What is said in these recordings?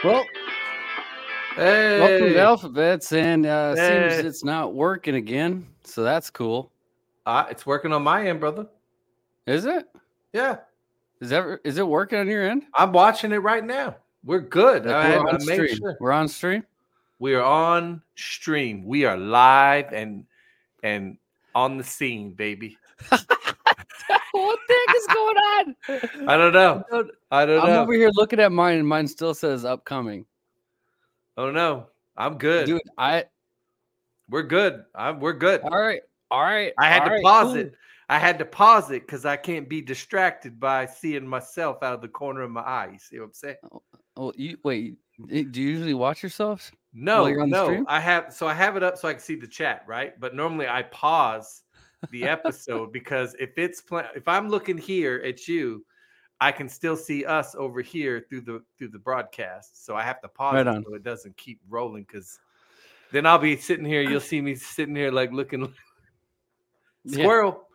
Well, welcome to Alphabets, and seems it's not working again, so that's cool. It's working on my end, brother. Is it? Yeah. Is it working on your end? I'm watching it right now. We're good. Like we're on stream. Sure. We're on stream. We are on stream. We are live and on the scene, baby. What the heck is going on? I don't know. I'm over here looking at mine, and mine still says upcoming. Oh no, I'm good, dude. We're good. We're good. All right. I had to pause it. I had to pause it because I can't be distracted by seeing myself out of the corner of my eye. You see what I'm saying? Wait. Do you usually watch yourself? No. I have it up so I can see the chat, right? But normally I pause the episode because if I'm looking here at you, I can still see us over here through the broadcast. So I have to pause it so it doesn't keep rolling, because then I'll be sitting here. You'll see me sitting here like looking squirrel.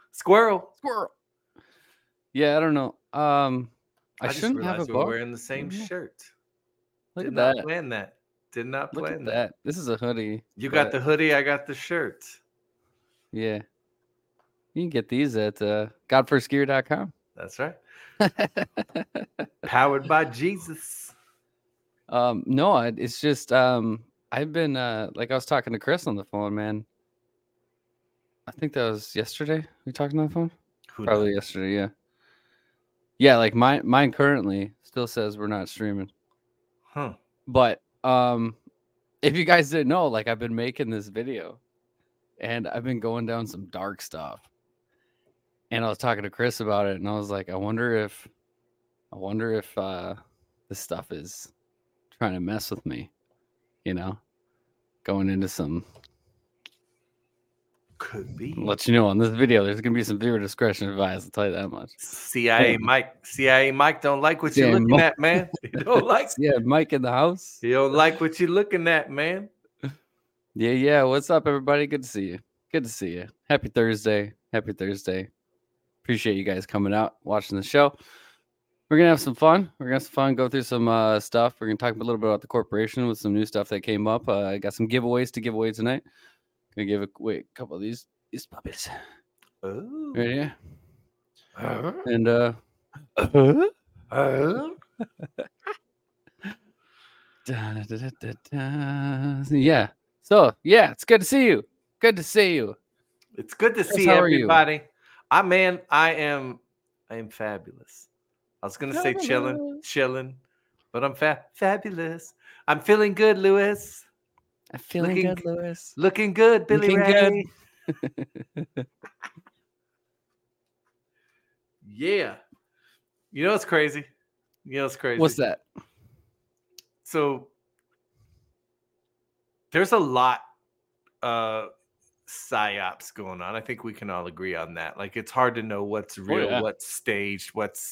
Yeah, I don't know. I shouldn't have a we're wearing the same shirt. Look at that. Did not plan that. This is a hoodie. You got the hoodie. I got the shirt. Yeah. You can get these at godfirstgear.com. That's right. Powered by Jesus. No, it's just I've been like I was talking to Chris on the phone, man. I think that was yesterday. We talking on the phone? Probably yesterday, yeah. Yeah, like mine currently still says we're not streaming. Huh. But if you guys didn't know, like I've been making this video and I've been going down some dark stuff. And I was talking to Chris about it, and I was like, I wonder if this stuff is trying to mess with me, going into some. Could be. I'll let you know on this video, there's gonna be some viewer discretion advised. I'll tell you that much. CIA Mike don't like what you're looking at, man. He don't like. Yeah, Mike in the house. He don't like what you're looking at, man. Yeah. What's up, everybody? Good to see you. Happy Thursday. Appreciate you guys coming out, watching the show. We're going to have some fun. Go through some stuff. We're going to talk a little bit about the corporation with some new stuff that came up. I got some giveaways to give away tonight. Going to give away a couple of these puppies. Oh. Right here. And, yeah. So, yeah, it's good to see you. It's good to see everybody. I am fabulous. I was gonna say chilling, but I'm fabulous. I'm feeling good, Lewis. I'm feeling good, Lewis. Looking good, Billy Ray. Yeah. You know what's crazy? What's that? So there's a lot psyops going on. I think we can all agree on that. Like, it's hard to know what's real, what's staged, what's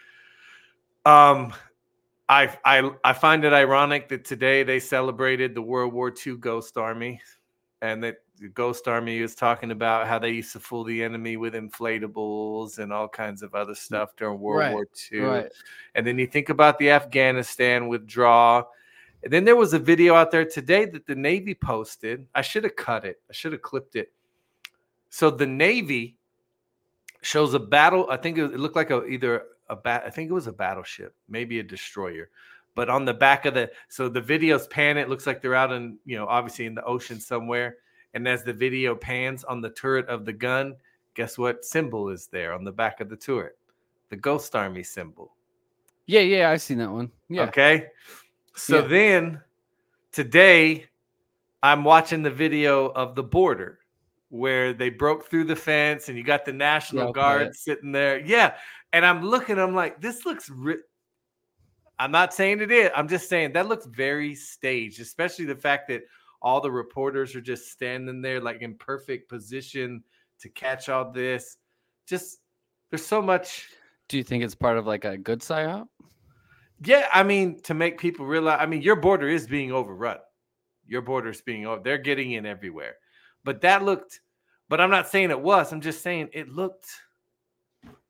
I find it ironic that today they celebrated the World War II Ghost Army, and that the Ghost Army is talking about how they used to fool the enemy with inflatables and all kinds of other stuff during World War II. Right. And then you think about the Afghanistan withdrawal. And then there was a video out there today that the Navy posted. I should have cut it. I should have clipped it. So the Navy shows a battle. I think it looked like I think it was a battleship, maybe a destroyer. But on the back of the video's pan, it looks like they're out in, obviously in the ocean somewhere. And as the video pans on the turret of the gun, guess what symbol is there on the back of the turret? The Ghost Army symbol. Yeah, I've seen that one. Yeah. Okay. So then today I'm watching the video of the border where they broke through the fence and you got the National Guard sitting there. Yeah. And I'm like, this looks I'm not saying it is. I'm just saying that looks very staged, especially the fact that all the reporters are just standing there like in perfect position to catch all this. Just there's so much. Do you think it's part of like a good psyop? Yeah, I mean, to make people realize, your border is being overrun. They're getting in everywhere. But I'm not saying it was. I'm just saying it looked.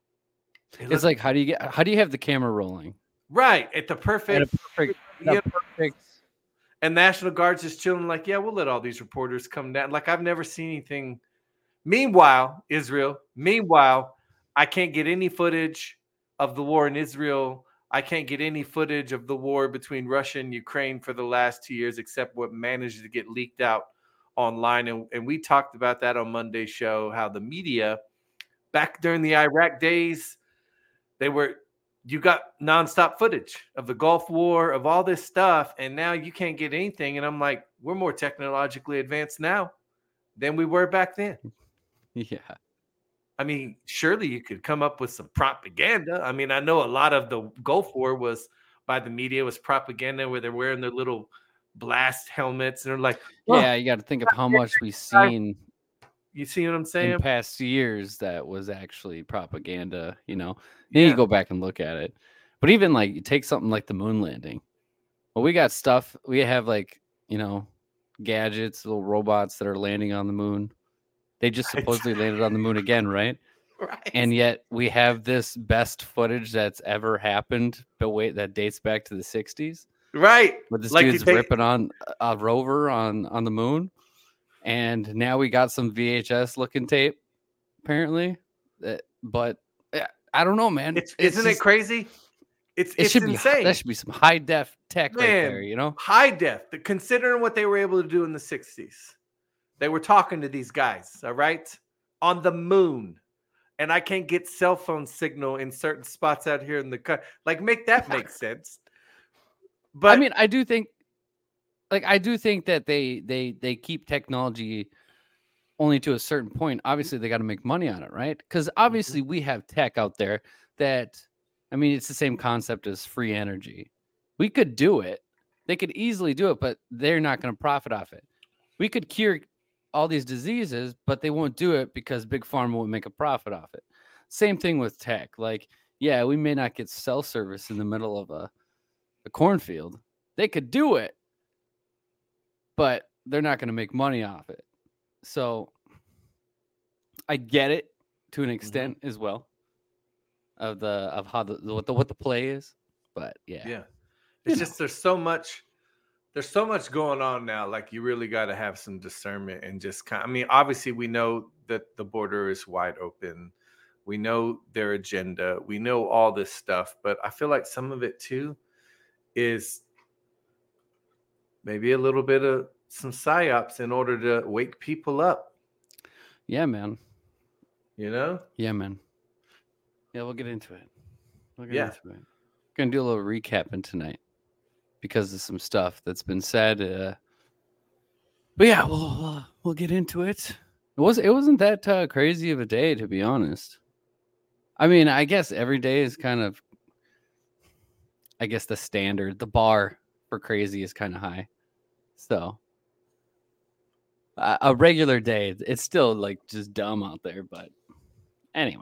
It's like, how do you have the camera rolling? Right. At the perfect picks. And National Guard's just chilling, like, yeah, we'll let all these reporters come down. Like, I've never seen anything. Meanwhile, I can't get any footage of the war in Israel. I can't get any footage of the war between Russia and Ukraine for the last 2 years, except what managed to get leaked out online. And we talked about that on Monday's show, how the media, back during the Iraq days, you got nonstop footage of the Gulf War, of all this stuff, and now you can't get anything. And I'm like, we're more technologically advanced now than we were back then. Yeah. I mean, surely you could come up with some propaganda. I mean, I know a lot of the Gulf War was by the media, was propaganda where they're wearing their little blast helmets and they're like, oh, yeah, you got to think of how much we've seen. You see what I'm saying? In past years, that was actually propaganda, you know. Then you go back and look at it. But even like you take something like the moon landing. Well, we got stuff. We have like, you know, gadgets, little robots that are landing on the moon. They just supposedly landed on the moon again, right? Right. And yet we have this best footage that's ever happened, but wait, that dates back to the 60s. Right. But this dude's ripping on a rover on the moon. And now we got some VHS looking tape, apparently. But I don't know, man. Isn't it crazy? It's insane. That should be some high def tech right there, you know? High def. Considering what they were able to do in the 60s. They were talking to these guys, all right? On the moon. And I can't get cell phone signal in certain spots out here in the country. Like, make that make sense. But I mean, I do think that they keep technology only to a certain point. Obviously, they got to make money on it, right? Because obviously we have tech out there that, I mean, it's the same concept as free energy. We could do it. They could easily do it, but they're not going to profit off it. We could cure all these diseases, but they won't do it because Big Pharma won't make a profit off it. Same thing with tech. Like, yeah, we may not get cell service in the middle of a cornfield. They could do it, but they're not going to make money off it. So I get it to an extent as well of how what the play is, but yeah. It's just there's so much going on now. Like, you really got to have some discernment and just I mean, obviously we know that the border is wide open. We know their agenda. We know all this stuff, but I feel like some of it too is maybe a little bit of some psyops in order to wake people up. Yeah, man. You know? Yeah, man. Yeah, we'll get into it. We're going to do a little recapping tonight because of some stuff that's been said. But yeah, we'll get into it. It wasn't that crazy of a day, to be honest. I mean, I guess every day is kind of, I guess the standard, the bar for crazy is kind of high. So a regular day, it's still like just dumb out there. But anyway.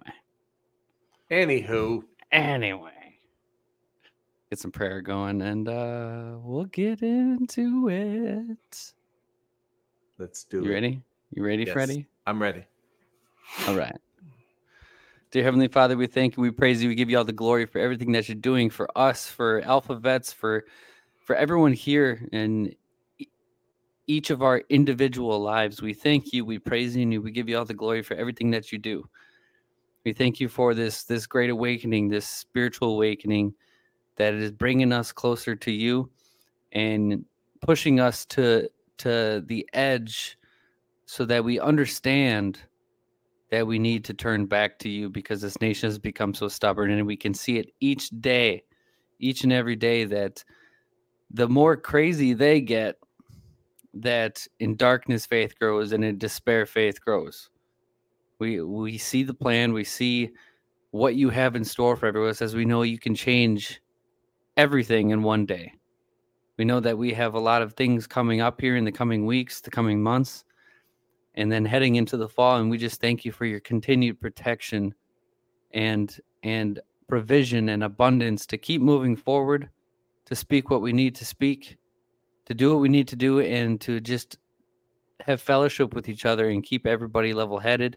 Get some prayer going and we'll get into it. Let's do it. You ready? You ready, yes, Freddie? I'm ready. All right. Dear Heavenly Father, we thank you, we praise you, we give you all the glory for everything that you're doing for us, for Alpha Vets, for everyone here in each of our individual lives. We thank you, we praise you, we give you all the glory for everything that you do. We thank you for this great awakening, this spiritual awakening that is bringing us closer to you and pushing us to the edge so that we understand that we need to turn back to you because this nation has become so stubborn, and we can see it each day, each and every day, that the more crazy they get, that in darkness faith grows and in despair faith grows. We see the plan, we see what you have in store for everyone, as we know you can change everything in one day. We know that we have a lot of things coming up here in the coming weeks, the coming months, and then heading into the fall. And we just thank you for your continued protection and provision and abundance to keep moving forward, to speak what we need to speak, to do what we need to do, and to just have fellowship with each other and keep everybody level-headed,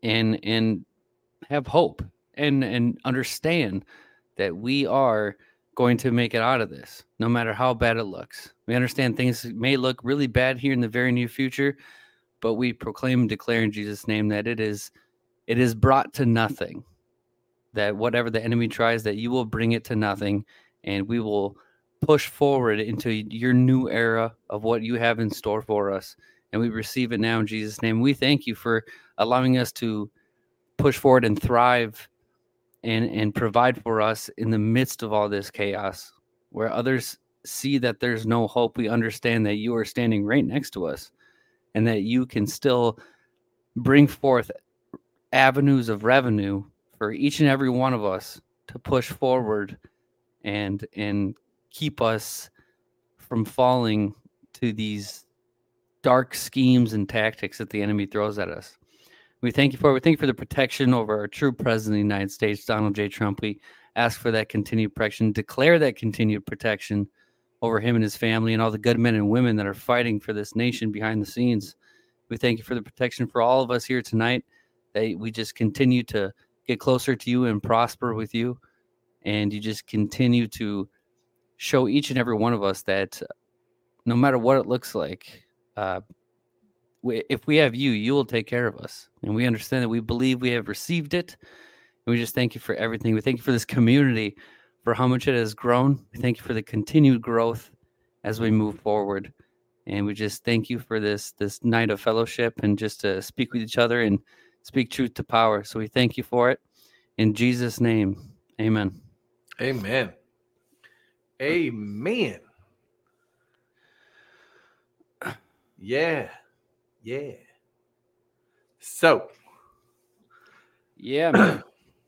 and have hope and understand that we are going to make it out of this, no matter how bad it looks. We understand things may look really bad here in the very near future, but we proclaim and declare in Jesus' name that it is brought to nothing. That whatever the enemy tries, that you will bring it to nothing, and we will push forward into your new era of what you have in store for us. And we receive it now in Jesus' name. We thank you for allowing us to push forward and thrive and provide for us in the midst of all this chaos. Where others see that there's no hope, we understand that you are standing right next to us and that you can still bring forth avenues of revenue for each and every one of us to push forward and keep us from falling to these dark schemes and tactics that the enemy throws at us. We thank you for the protection over our true president of the United States, Donald J. Trump. We ask for that continued protection, declare that continued protection over him and his family and all the good men and women that are fighting for this nation behind the scenes. We thank you for the protection for all of us here tonight, that we just continue to get closer to you and prosper with you. And you just continue to show each and every one of us that no matter what it looks like, if we have you, you will take care of us. And we understand that we believe we have received it. And we just thank you for everything. We thank you for this community, for how much it has grown. We thank you for the continued growth as we move forward. And we just thank you for this night of fellowship and just to speak with each other and speak truth to power. So we thank you for it. In Jesus' name, amen. Amen. Amen. Yeah. Yeah. So. Yeah, man.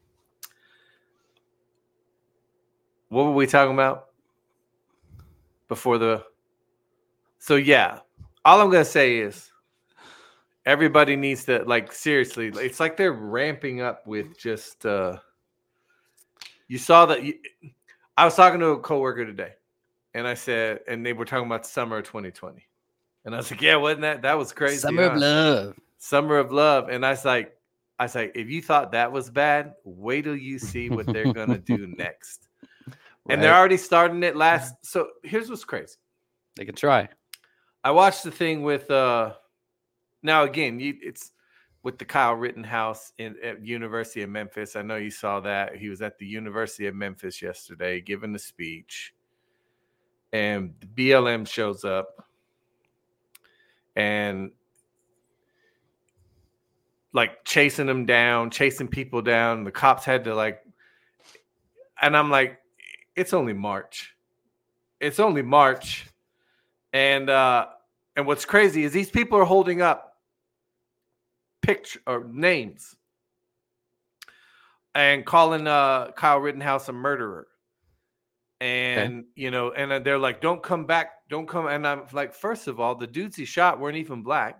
What were we talking about before the... So, yeah. All I'm going to say is everybody needs to, like, seriously, it's like they're ramping up with just... You saw that... I was talking to a coworker today, and I said... And they were talking about the summer of 2020. And I was like, yeah, wasn't that was crazy. Summer of love. Summer of love. And I was like, if you thought that was bad, wait till you see what they're going to do next. Right. And they're already starting it last. So here's what's crazy. They can try. I watched the thing with, now again, it's with the Kyle Rittenhouse at University of Memphis. I know you saw that. He was at the University of Memphis yesterday giving a speech. And the BLM shows up. And like chasing them down, chasing people down. The cops had to and I'm like, it's only March. It's only March. And what's crazy is these people are holding up picture or names and calling Kyle Rittenhouse a murderer. And, and they're like, don't come back. Don't come. And I'm like, first of all, the dudes he shot weren't even black.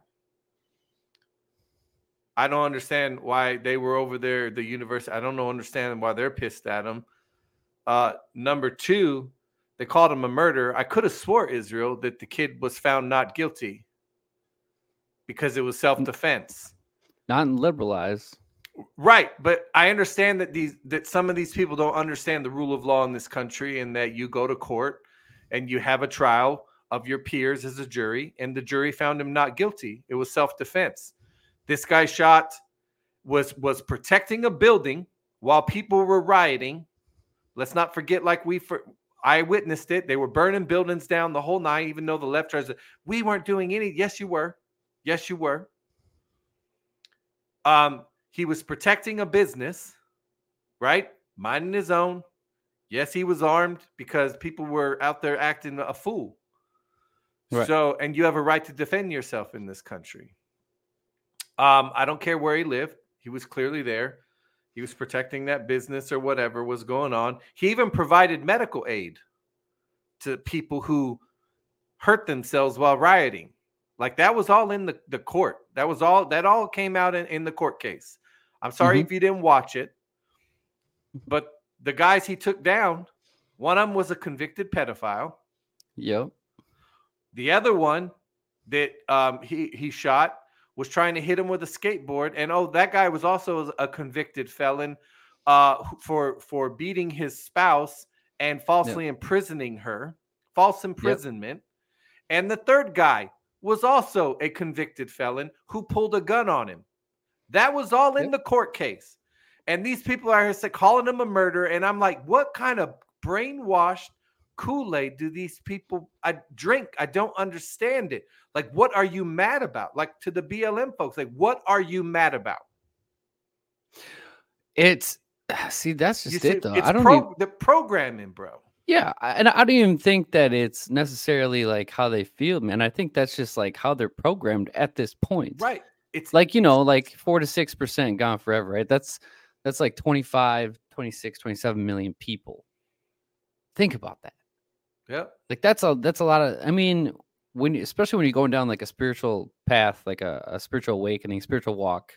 I don't understand why they were over there at the university. I don't understand why they're pissed at him. Number two, they called him a murderer. I could have swore, Israel, that the kid was found not guilty because it was self-defense. Not liberalized. Right, but I understand that some of these people don't understand the rule of law in this country, and that you go to court and you have a trial of your peers as a jury, and the jury found him not guilty. It was self-defense. This guy was protecting a building while people were rioting. Let's not forget, I witnessed it. They were burning buildings down the whole night, even though the left tries to. We weren't doing any. Yes, you were. Yes, you were. He was protecting a business, right? Minding his own. Yes, he was armed because people were out there acting a fool. Right. So, and you have a right to defend yourself in this country. I don't care where he lived. He was clearly there. He was protecting that business or whatever was going on. He even provided medical aid to people who hurt themselves while rioting. Like that was all in the court. That all came out in the court case. I'm sorry if you didn't watch it, but the guys he took down, one of them was a convicted pedophile. Yep. The other one that he shot was trying to hit him with a skateboard, and that guy was also a convicted felon for beating his spouse and falsely imprisoning her, false imprisonment. And the third guy was also a convicted felon who pulled a gun on him. That was all in the court case. And these people are here calling him a murderer. And I'm like, what kind of brainwashed Kool-Aid do these people drink? I don't understand it. Like, what are you mad about? Like, to the BLM folks, like, what are you mad about? That's just it, though. It's the programming, bro. Yeah, and I don't even think that it's necessarily like how they feel, man. I think that's just like how they're programmed at this point. Right. It's like, like 4 to 6% gone forever, right? That's like 25, 26, 27 million people. Think about that. Yep. Like that's a lot of, I mean, especially when you're going down like a spiritual path, like a spiritual awakening, spiritual walk.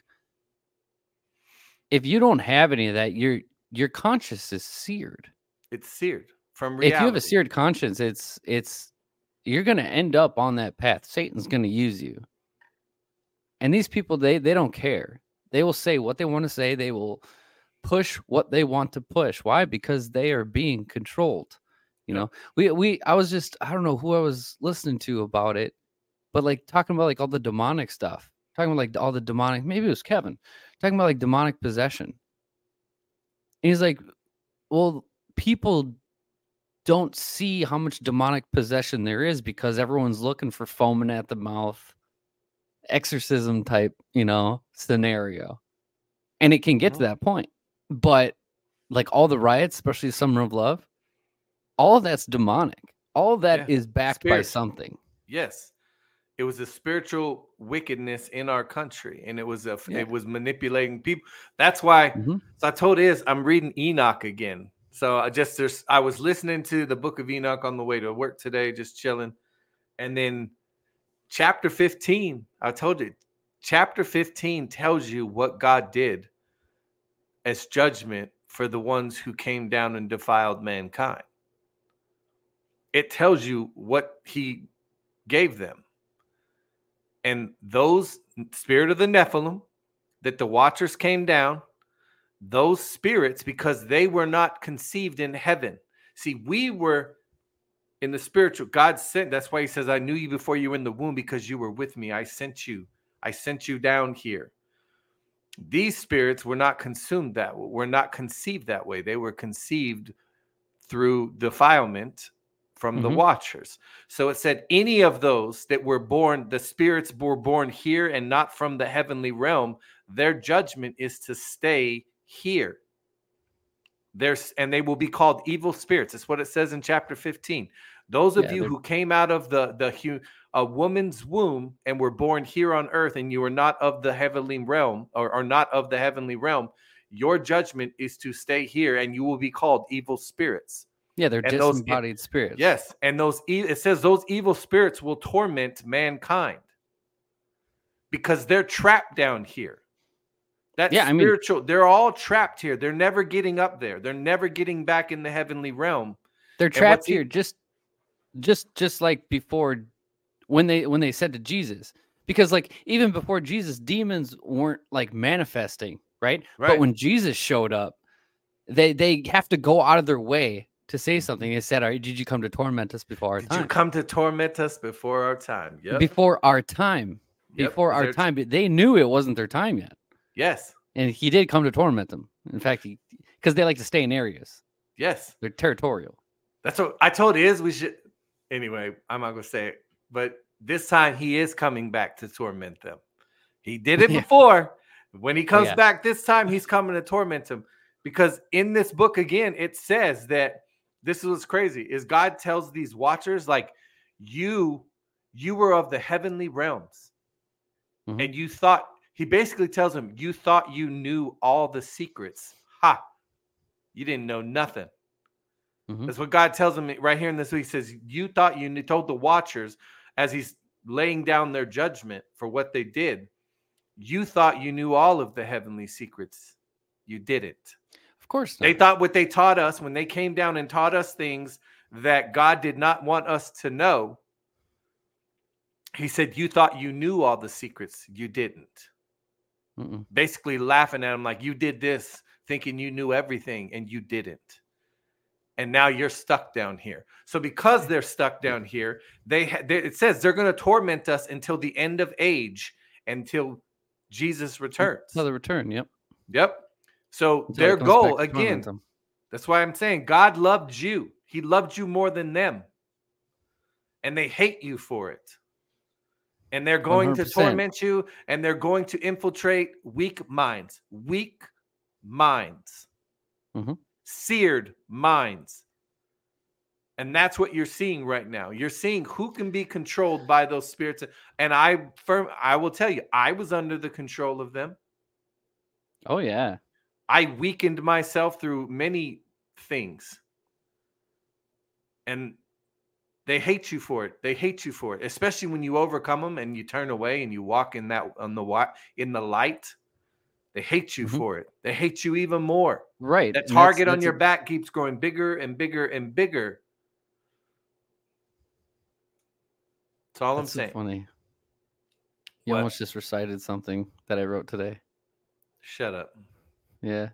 If you don't have any of that, your conscience is seared. It's seared from reality. If you have a seared conscience, it's you're going to end up on that path. Satan's going to use you. And these people, they don't care. They will say what they want to say. They will push what they want to push. Why? Because they are being controlled. You know, I was just, I don't know who I was listening to about it, but like talking about like all the demonic stuff, talking about like all the demonic, maybe it was Kevin, talking about like demonic possession. And he's like, well, people don't see how much demonic possession there is because everyone's looking for foaming at the mouth, exorcism type, scenario. And it can get to that point. But like all the riots, especially Summer of Love, all of that's demonic. All of that is backed by something. Yes. It was a spiritual wickedness in our country, and it was it was manipulating people. That's why. So I told I'm reading Enoch again. So I was listening to the book of Enoch on the way to work today, just chilling. And then chapter 15, I told you, chapter 15 tells you what God did as judgment for the ones who came down and defiled mankind. It tells you what he gave them. And those spirit of the Nephilim, that the watchers came down, those spirits, because they were not conceived in heaven. See, we were in the spiritual. God sent. That's why he says, I knew you before you were in the womb because you were with me. I sent you. I sent you down here. These spirits were not consumed were not conceived that way. They were conceived through defilement from the watchers. So it said any of those that were born, the spirits were born here and not from the heavenly realm, their judgment is to stay here. And they will be called evil spirits. That's what it says in chapter 15. Those of you who came out of a woman's womb and were born here on earth, and you are not of the heavenly realm, or are not of the heavenly realm, your judgment is to stay here, and you will be called evil spirits. Yeah, they're disembodied spirits. Yes, and it says those evil spirits will torment mankind because they're trapped down here. That's spiritual. They're all trapped here. They're never getting up there. They're never getting back in the heavenly realm. They're trapped here, just like before, when they said to Jesus, because like even before Jesus, demons weren't like manifesting, right? But when Jesus showed up, they have to go out of their way to say something. They said, did you come to torment us before our time? Did you come to torment us before our time? Yep. Before our time. Yep. Before our time. But they knew it wasn't their time yet. Yes. And he did come to torment them. In fact, because they like to stay in areas. Yes. They're territorial. That's what I told we should. Anyway, I'm not going to say it. But this time he is coming back to torment them. He did it before. When he comes back this time, he's coming to torment them. Because in this book, again, it says that this is what's crazy, is God tells these watchers, like, you were of the heavenly realms. And you thought, he basically tells them, you thought you knew all the secrets. Ha! You didn't know nothing. That's what God tells them right here in this week. He says, you thought you knew, told the watchers as he's laying down their judgment for what they did. You thought you knew all of the heavenly secrets. You didn't. Of course not. They thought what they taught us when they came down and taught us things that God did not want us to know. He said, you thought you knew all the secrets. You didn't. Basically laughing at him like, you did this thinking you knew everything and you didn't. and now you're stuck down here. So because they're stuck down here, it says they're going to torment us until the end of age, until Jesus returns. Another return. Yep. Yep. So Until their he comes back goal, to torment again, them. that's why I'm saying God loved you. He loved you more than them. And they hate you for it. And they're going 100%. to torment you, and they're going to infiltrate weak minds. Weak minds. Mm-hmm. Seared minds. And that's what you're seeing right now. You're seeing who can be controlled by those spirits. And I will tell you, I was under the control of them. Oh, yeah. I weakened myself through many things. And they hate you for it. They hate you for it, especially when you overcome them and you turn away and you walk in the light. They hate you for it. They hate you even more. Right. That target on your back keeps growing bigger and bigger and bigger. That's all I'm saying. So funny. You almost just recited something that I wrote today. Shut up. Yeah.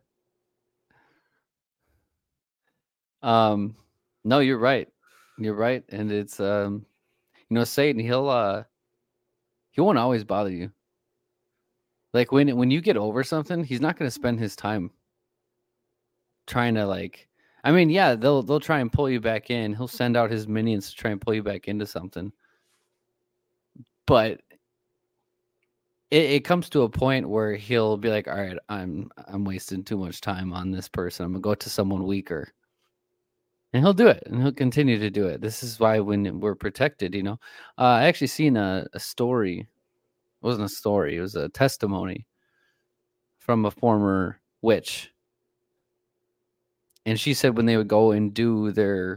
No, you're right. You're right. And it's Satan, he won't always bother you. Like when you get over something, he's not going to spend his time trying to they'll try and pull you back in. He'll send out his minions to try and pull you back into something. But it comes to a point where he'll be like, all right, I'm wasting too much time on this person. I'm going to go to someone weaker. And he'll do it, and he'll continue to do it. This is why when we're protected, I actually seen a story. It wasn't a story. It was a testimony from a former witch. And she said when they would go and do their,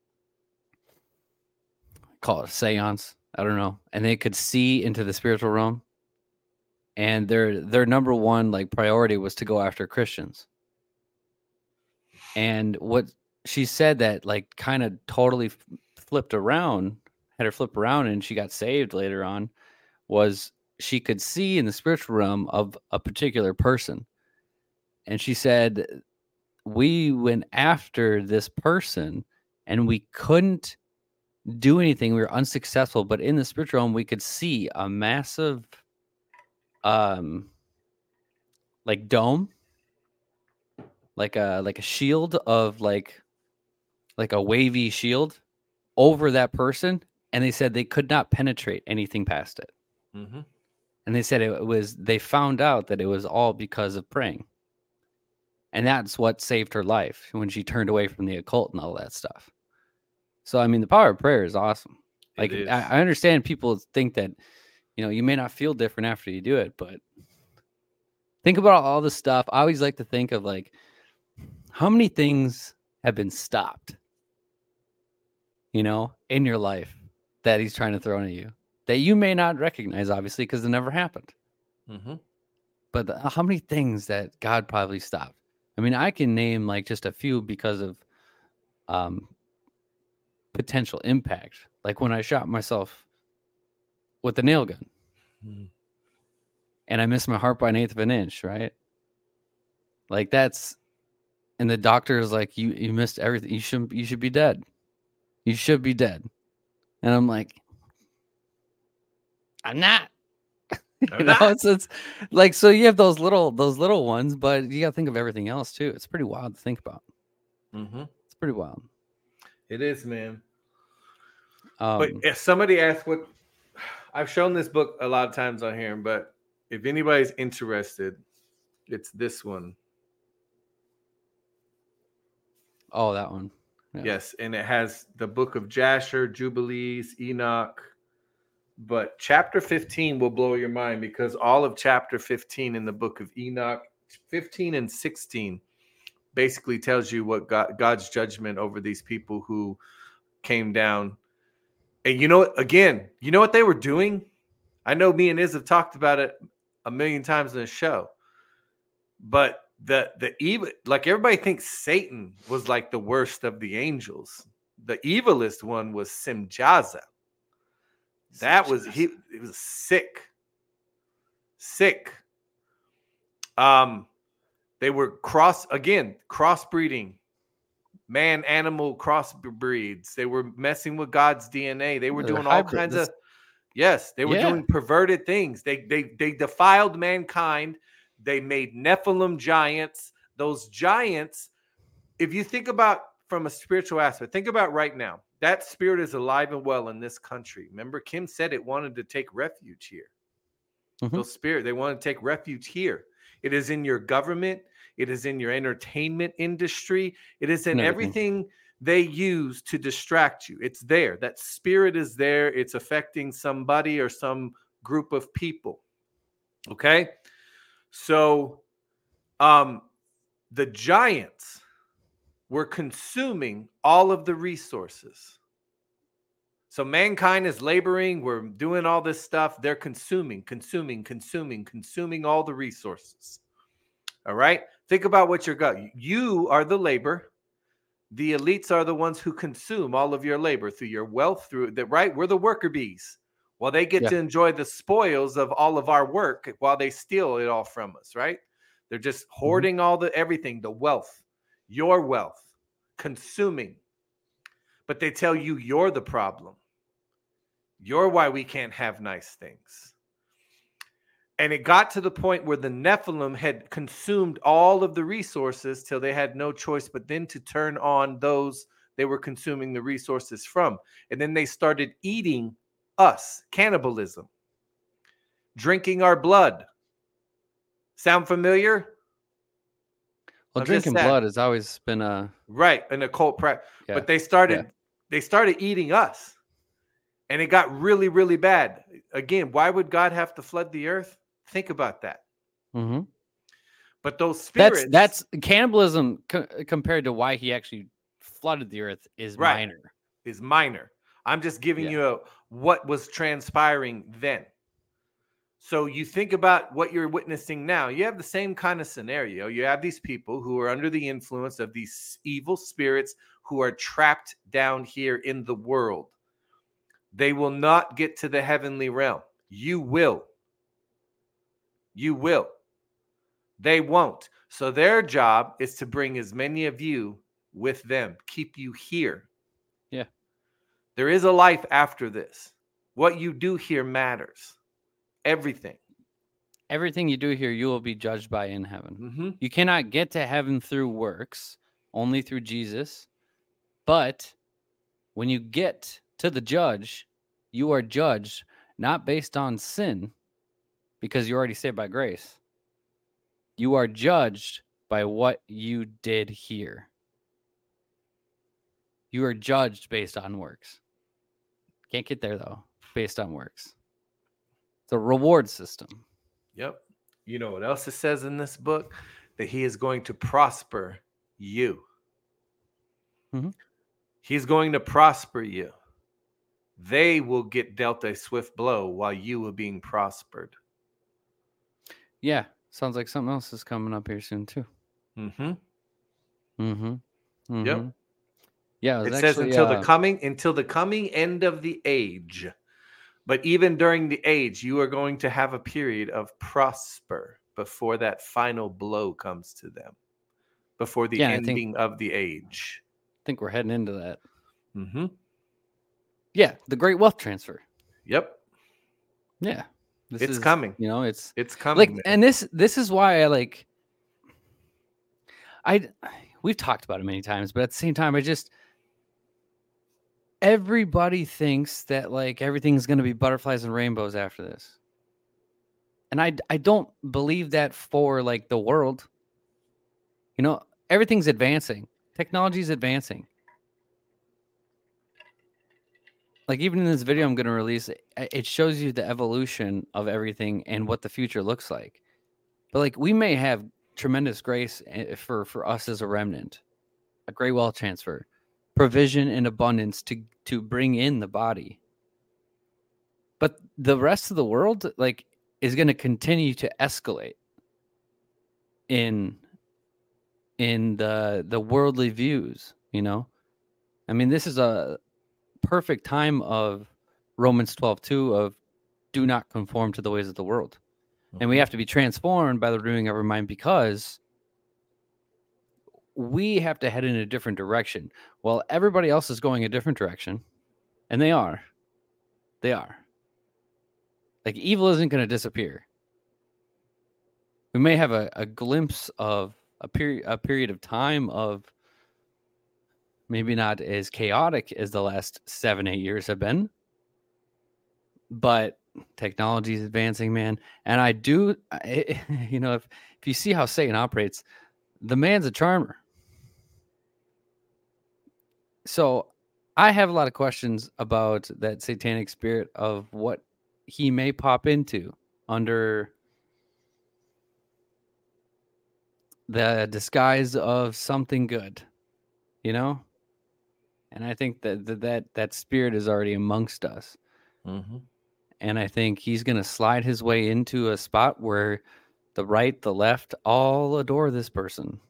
call it a seance, I don't know, and they could see into the spiritual realm, and their number one priority was to go after Christians. And what she said that kind of totally flipped around, had her flip around, and she got saved later on, was she could see in the spiritual realm of a particular person. And she said, we went after this person and we couldn't do anything. We were unsuccessful, but in the spiritual realm, we could see a massive, dome, like a shield of like a wavy shield over that person. And they said they could not penetrate anything past it. Mm-hmm. And they said they found out that it was all because of praying. And that's what saved her life when she turned away from the occult and all that stuff. So, I mean, the power of prayer is awesome. I understand people think that, you may not feel different after you do it, but think about all the stuff. I always like to think of how many things have been stopped, in your life that he's trying to throw at you that you may not recognize, obviously, because it never happened. Mm-hmm. But how many things that God probably stopped? I mean, I can name just a few because of potential impact. Like when I shot myself with the nail gun, and I missed my heart by 1/8 of an inch, right? And the doctor is like, you missed everything. You should be dead. You should be dead. And I'm like, I'm not. It's like, so you have those little ones, but you got to think of everything else too. It's pretty wild to think about. Mm-hmm. It's pretty wild. It is, man. But if somebody asked I've shown this book a lot of times on here, but if anybody's interested, it's this one. Oh, that one. Yeah. Yes, and it has the book of Jasher, Jubilees, Enoch. But chapter 15 will blow your mind because all of chapter 15 in the book of Enoch, 15 and 16, basically tells you what God's judgment over these people who came down. And again, you know what they were doing? I know me and Iz have talked about it a million times in the show. But the evil, everybody thinks Satan was the worst of the angels. The evilest one was Simjaza. It was sick. They were crossbreeding man-animal crossbreeds. They were messing with God's DNA. They were They're doing all hybrid. kinds This- of, yes, they were Yeah. doing perverted things. They defiled mankind. They made Nephilim giants. Those giants, if you think about from a spiritual aspect, think about right now. That spirit is alive and well in this country. Remember, Kim said it wanted to take refuge here. Mhm. Those spirit, they want to take refuge here. It is in your government. It is in your entertainment industry. It is in And everything. everything they use to distract you. It's there. That spirit is there. It's affecting somebody or some group of people. Okay. So the giants were consuming all of the resources. So mankind is laboring. We're doing all this stuff. They're consuming all the resources. All right. Think about what you're got. You are the labor. The elites are the ones who consume all of your labor through your wealth, through that, right? We're the worker bees. Well, they get to enjoy the spoils of all of our work while they steal it all from us, right? They're just hoarding all the everything, the wealth, your wealth, consuming. But they tell you you're the problem. You're why we can't have nice things. And it got to the point where the Nephilim had consumed all of the resources till they had no choice but then to turn on those they were consuming the resources from. And then they started eating us, cannibalism, drinking our blood. Sound familiar? Well, drinking blood has always been a right, an occult practice. Yeah. But they started eating us. And it got really, really bad. Again, why would God have to flood the earth? Think about that. Mm-hmm. But those spirits... That's cannibalism compared to why he actually flooded the earth is minor. Is minor. I'm just giving you what was transpiring then. So you think about what you're witnessing now. You have the same kind of scenario. You have these people who are under the influence of these evil spirits who are trapped down here in the world. They will not get to the heavenly realm. You will. You will. They won't. So their job is to bring as many of you with them, keep you here. Yeah. There is a life after this. What you do here matters. Everything. Everything you do here, you will be judged by in heaven. Mm-hmm. You cannot get to heaven through works, only through Jesus. But when you get to the judge, you are judged not based on sin, because you're already saved by grace. You are judged by what you did here. You are judged based on works. Can't get there, though, based on works. It's a reward system. Yep. You know what else it says in this book? That he is going to prosper you. Mm-hmm. He's going to prosper you. They will get dealt a swift blow while you are being prospered. Yeah. Sounds like something else is coming up here soon, too. Mm-hmm. Mm-hmm. Mm-hmm. Yep. Yeah. It says until the coming end of the age. But even during the age, you are going to have a period of prosper before that final blow comes to them. Before the ending of the age. I think we're heading into that. Mm-hmm. Yeah, the great wealth transfer. Yep. Yeah. It's coming. You know, it's coming. Like, man. and this is why we've talked about it many times, but at the same time, everybody thinks that like everything's going to be butterflies and rainbows after this. And I don't believe that for like the world. You know, everything's advancing. Technology's advancing. Like even in this video I'm going to release, it shows you the evolution of everything and what the future looks like. But like we may have tremendous grace for us as a remnant, a great wealth transfer, provision and abundance to bring in the body. But the rest of the world like is going to continue to escalate in the worldly views, you know? I mean, this is a perfect time of Romans 12:2 of do not conform to the ways of the world. And we have to be transformed by the renewing of our mind because we have to head in a different direction. Well, everybody else is going a different direction, and they are. Like, evil isn't going to disappear. We may have a glimpse of a period of time of maybe not as chaotic as the last 7-8 years have been, but technology is advancing, man. And if you see how Satan operates, the man's a charmer. So I have a lot of questions about that satanic spirit of what he may pop into under the disguise of something good, And I think that spirit is already amongst us. Mm-hmm. And I think he's going to slide his way into a spot where the right, the left, all adore this person.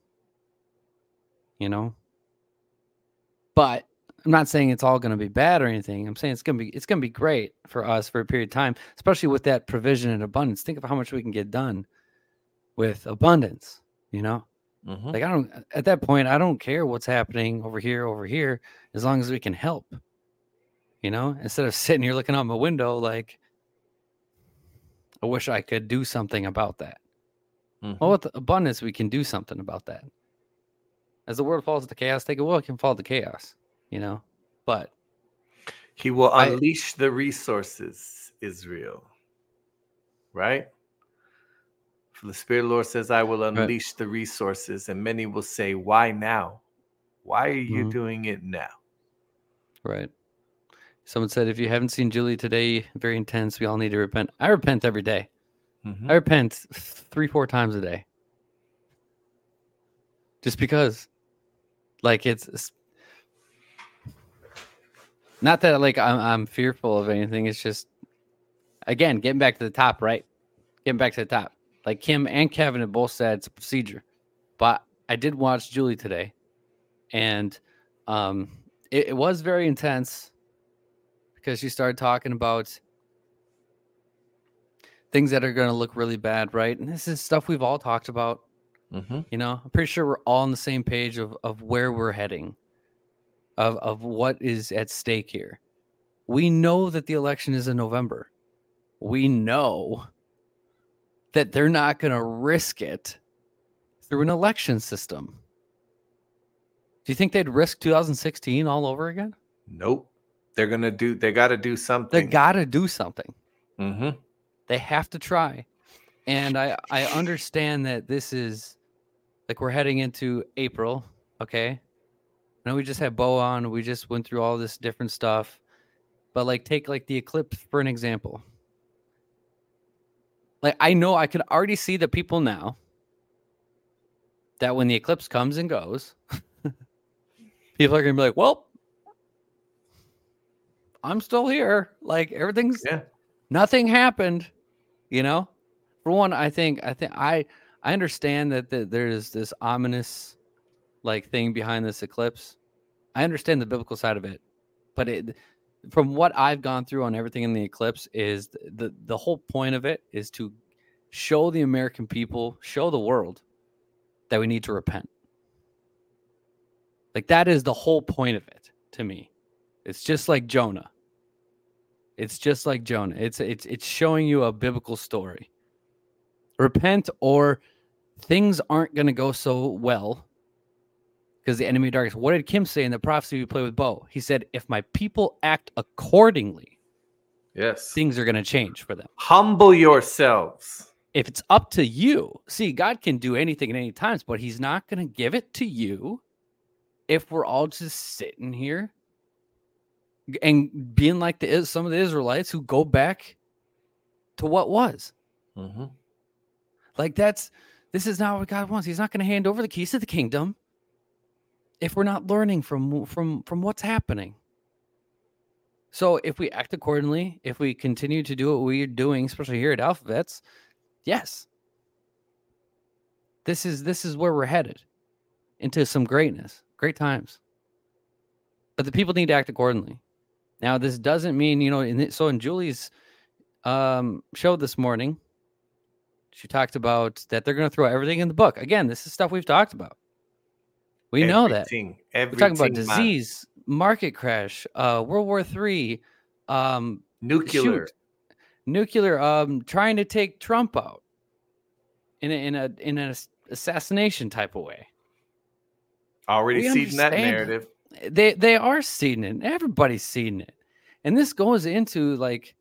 But I'm not saying it's all going to be bad or anything. I'm saying it's going to be great for us for a period of time, especially with that provision and abundance. Think of how much we can get done with abundance, Mm-hmm. Like, at that point, I don't care what's happening over here, as long as we can help, instead of sitting here looking out my window, like, I wish I could do something about that. Mm-hmm. Well, with abundance, we can do something about that. As the world falls into chaos, it can fall to chaos, but he will unleash the resources, Israel. Right? For the Spirit of the Lord says, I will unleash the resources, and many will say, why now? Why are you doing it now? Right. Someone said, if you haven't seen Julie today, very intense, we all need to repent. I repent every day. Mm-hmm. I repent 3-4 times a day. Just because, like, it's not that, like, I'm fearful of anything. It's just, again, getting back to the top, right? Getting back to the top. Like, Kim and Kevin have both said it's a procedure. But I did watch Julie today, and it was very intense because she started talking about things that are going to look really bad, right? And this is stuff we've all talked about. Mm-hmm. I'm pretty sure we're all on the same page of where we're heading, of what is at stake here. We know that the election is in November. We know that they're not going to risk it through an election system. Do you think they'd risk 2016 all over again? Nope. They got to do something. They got to do something. Mm-hmm. They have to try. And I understand that this is, like, we're heading into April, okay? I know we just had Bo on. We just went through all this different stuff. But, like, take, like, the eclipse for an example. Like, I know I can already see the people now that when the eclipse comes and goes, people are going to be like, well, I'm still here. Like, everything's, nothing happened, For one, I understand that there's this ominous, like, thing behind this eclipse. I understand the biblical side of it, but from what I've gone through on everything in the eclipse is the whole point of it is to show the American people, show the world that we need to repent. Like, that is the whole point of it to me. It's just like Jonah. It's showing you a biblical story. Repent, or things aren't going to go so well because the enemy of darkness. What did Kim say in the prophecy we play with Bo? He said, if my people act accordingly, yes, things are going to change for them. Humble yourselves. If it's up to you, see, God can do anything at any times, but he's not going to give it to you if we're all just sitting here and being like some of the Israelites who go back to what was. Mm-hmm. Like, this is not what God wants. He's not going to hand over the keys to the kingdom if we're not learning from what's happening. So if we act accordingly, if we continue to do what we're doing, especially here at Alphavets, yes, this is where we're headed, into some greatness, great times. But the people need to act accordingly. Now, this doesn't mean, in Julie's show this morning, she talked about that they're going to throw everything in the book. Again, this is stuff we've talked about. We know that. Everything. We're talking about Everything, man. disease, market crash, World War III, Nuclear. nuclear, trying to take Trump out in an assassination type of way. Already We seeing that understand. narrative. They are seeing it. Everybody's seeing it. And this goes into like,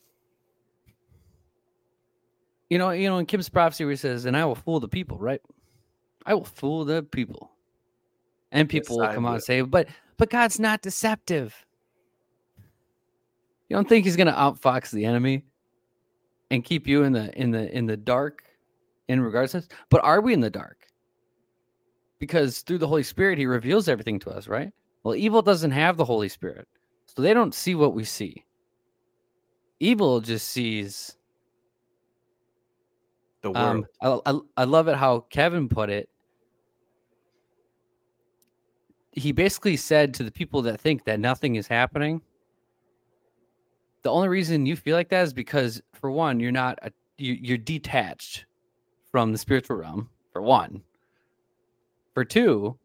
in Kim's prophecy where he says, and I will fool the people, right? I will fool the people. And people will come out and say, but God's not deceptive. You don't think he's going to outfox the enemy and keep you in the dark in regards to this? But are we in the dark? Because through the Holy Spirit, he reveals everything to us, right? Well, evil doesn't have the Holy Spirit, so they don't see what we see. Evil just sees the world. I love it how Kevin put it. He basically said to the people that think that nothing is happening, the only reason you feel like that is because, for one, you're detached from the spiritual realm, for one. For two,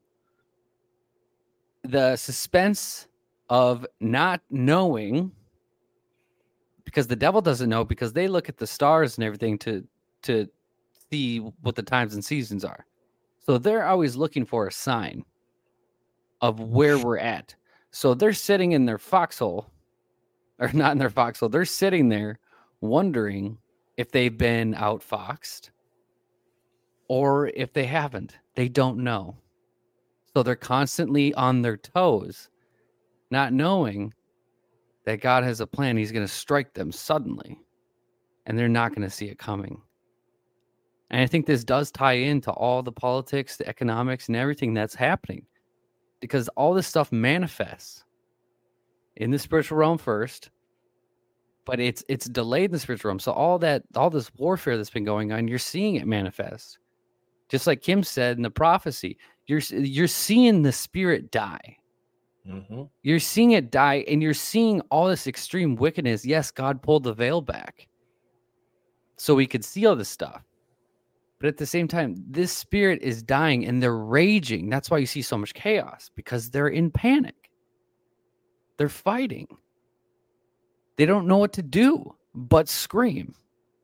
the suspense of not knowing, because the devil doesn't know, because they look at the stars and everything to see what the times and seasons are. So they're always looking for a sign of where we're at. So they're sitting in their foxhole, or not in their foxhole. They're sitting there wondering if they've been outfoxed or if they haven't. They don't know. So they're constantly on their toes, not knowing that God has a plan. He's going to strike them suddenly, and they're not going to see it coming. And I think this does tie into all the politics, the economics, and everything that's happening, because all this stuff manifests in the spiritual realm first, but it's delayed in the spiritual realm. So all this warfare that's been going on, you're seeing it manifest. Just like Kim said in the prophecy, you're seeing the spirit die. Mm-hmm. You're seeing it die, and you're seeing all this extreme wickedness. Yes, God pulled the veil back so we could see all this stuff. But at the same time, this spirit is dying and they're raging. That's why you see so much chaos, because they're in panic. They're fighting. They don't know what to do but scream.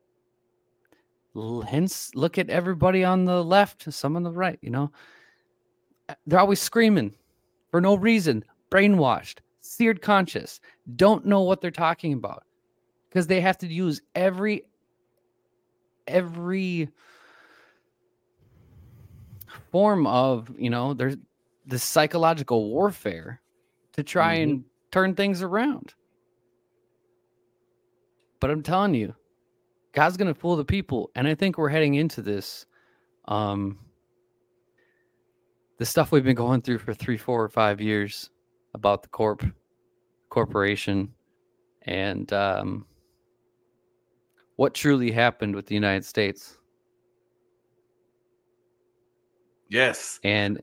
Hence, look at everybody on the left, some on the right, They're always screaming for no reason, brainwashed, seared conscious, don't know what they're talking about, because they have to use every form of, there's this psychological warfare to try and turn things around. But I'm telling you, God's going to fool the people. And I think we're heading into this, the stuff we've been going through for 3, 4, or 5 years about the corporation and what truly happened with the United States. Yes. And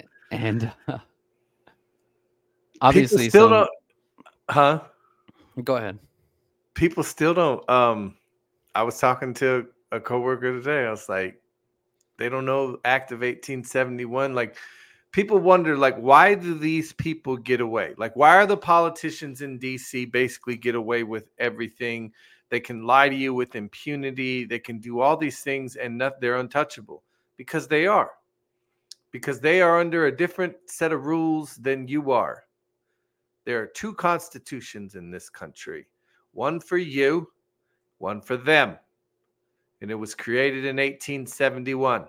obviously people still don't, huh? Go ahead. People still don't. I was talking to a coworker today. I was like, they don't know Act of 1871. Like, people wonder, like, why do these people get away? Like, why are the politicians in DC basically get away with everything? They can lie to you with impunity. They can do all these things and they're untouchable, because they are. Because they are under a different set of rules than you are. There are 2 constitutions in this country. One for you, one for them. And it was created in 1871.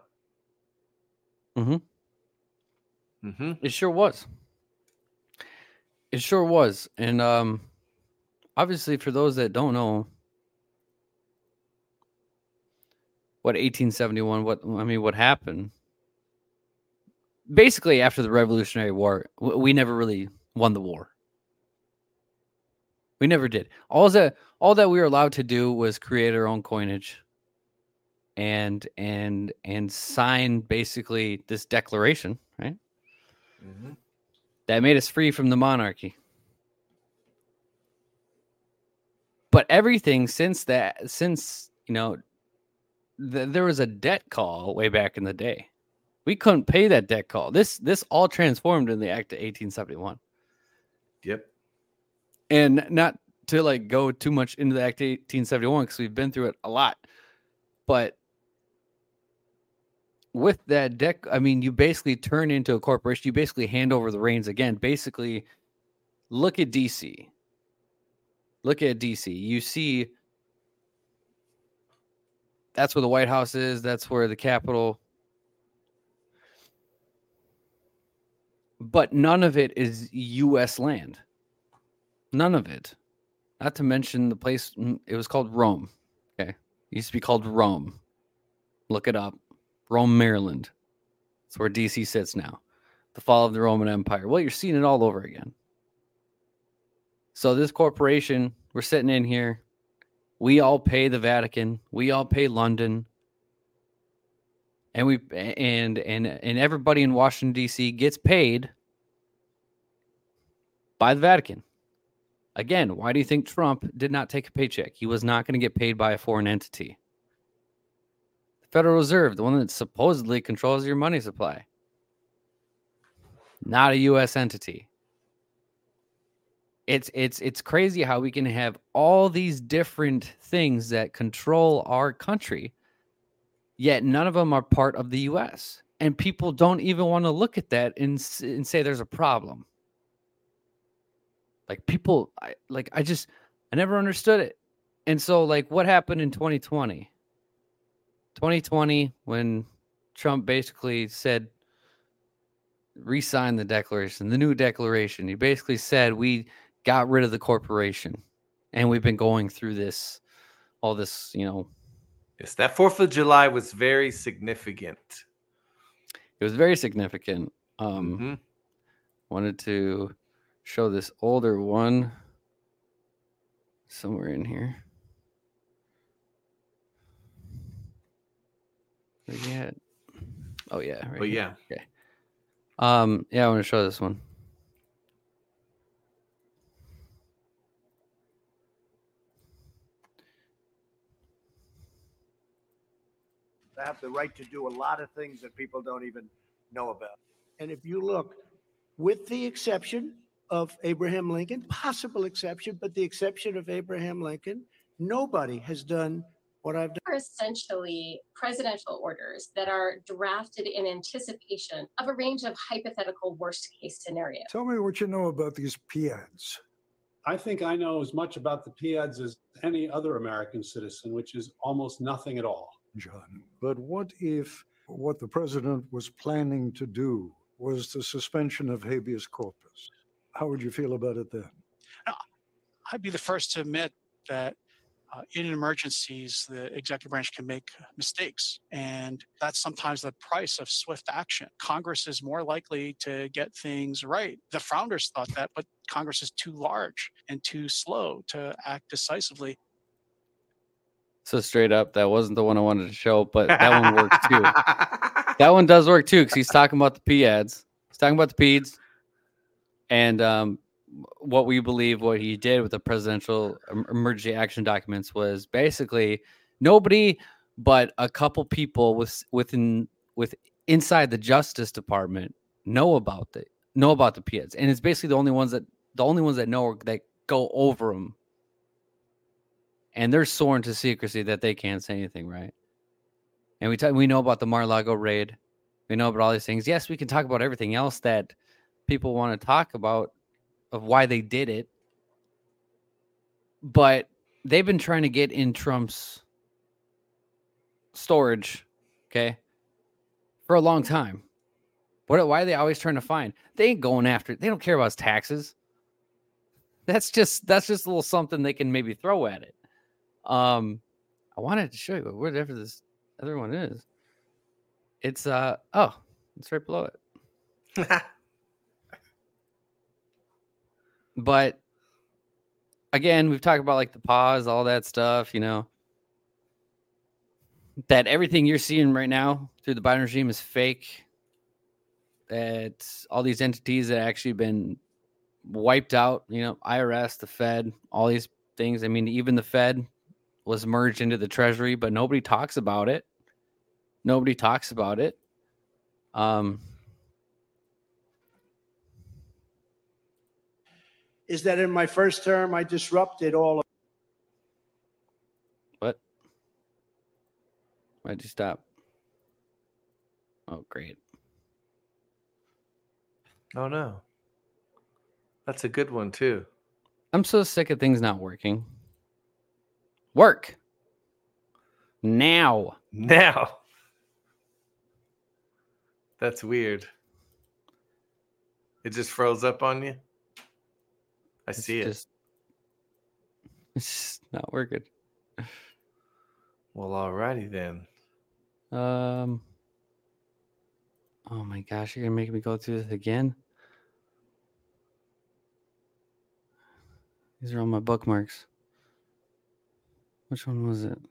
It sure was. It sure was. And obviously, for those that don't know what 1871, what happened, basically after the Revolutionary War, we never really won the war. We never did. All that we were allowed to do was create our own coinage and sign basically this declaration, right? That made us free from the monarchy. But everything since there was a debt call way back in the day. We couldn't pay that debt call. This all transformed in the Act of 1871. Yep. And not to like go too much into the Act of 1871 because we've been through it a lot. But with that debt, I mean, you basically turn into a corporation. You basically hand over the reins again. Basically, look at DC. Look at DC. You see, that's where the White House is. That's where the Capitol. But none of it is U.S. land. None of it. Not to mention the place, it was called Rome. Okay. It used to be called Rome. Look it up. Rome, Maryland. That's where D.C. sits now. The fall of the Roman Empire. Well, you're seeing it all over again. So this corporation, we're sitting in here. We all pay the Vatican. We all pay London. And everybody in Washington, D.C. gets paid by the Vatican. Again, why do you think Trump did not take a paycheck? He was not going to get paid by a foreign entity. The Federal Reserve, the one that supposedly controls your money supply. Not a U.S. entity. It's crazy how we can have all these different things that control our country, yet none of them are part of the U.S. And people don't even want to look at that and say there's a problem. Like people, I never understood it. And so like what happened in 2020? 2020, when Trump basically said, re-sign the declaration, the new declaration. He basically said we got rid of the corporation and we've been going through all this, Yes, that 4th of July was very significant. It was very significant. Wanted to show this older one somewhere in here. Where you at? Oh yeah. Right here. Yeah. Okay. I want to show this one. They have the right to do a lot of things that people don't even know about. And if you look, with the exception of Abraham Lincoln, possible exception, but the exception of Abraham Lincoln, nobody has done what I've done. Are essentially presidential orders that are drafted in anticipation of a range of hypothetical worst case scenarios. Tell me what you know about these PIADs. I think I know as much about the PIADs as any other American citizen, which is almost nothing at all. John, but what if what the president was planning to do was the suspension of habeas corpus? How would you feel about it then? I'd be the first to admit that in emergencies, the executive branch can make mistakes. And that's sometimes the price of swift action. Congress is more likely to get things right. The founders thought that, but Congress is too large and too slow to act decisively. So straight up, that wasn't the one I wanted to show, but that one works too. That one does work too, because he's talking about the PIADs. He's talking about the PEDs. And what we believe what he did with the presidential emergency action documents was basically nobody but a couple people inside the Justice Department know about the PIADs, and it's basically the only ones that know that go over them, and they're sworn to secrecy that they can't say anything, right? And we know about the Mar-a-Lago raid, we know about all these things. Yes, we can talk about everything else that people want to talk about of why they did it, but they've been trying to get in Trump's storage, okay, for a long time. Why are they always trying to find? They ain't going after it. They don't care about his taxes. That's just a little something they can maybe throw at it. I wanted to show you whatever this other one is. It's it's right below it. But again, we've talked about like the pause, all that stuff, that everything you're seeing right now through the Biden regime is fake. That all these entities that actually been wiped out, IRS, the Fed, all these things. I mean, even the Fed was merged into the Treasury, but nobody talks about it. Is that in my first term, I disrupted all of. What? Why'd you stop? Oh, great. Oh no. That's a good one too. I'm so sick of things not working. Work. Now. Now. That's weird. It just froze up on you. I see it. It's just not working. Well, alrighty then. Oh my gosh, you're gonna make me go through this again? These are all my bookmarks. Which one was it?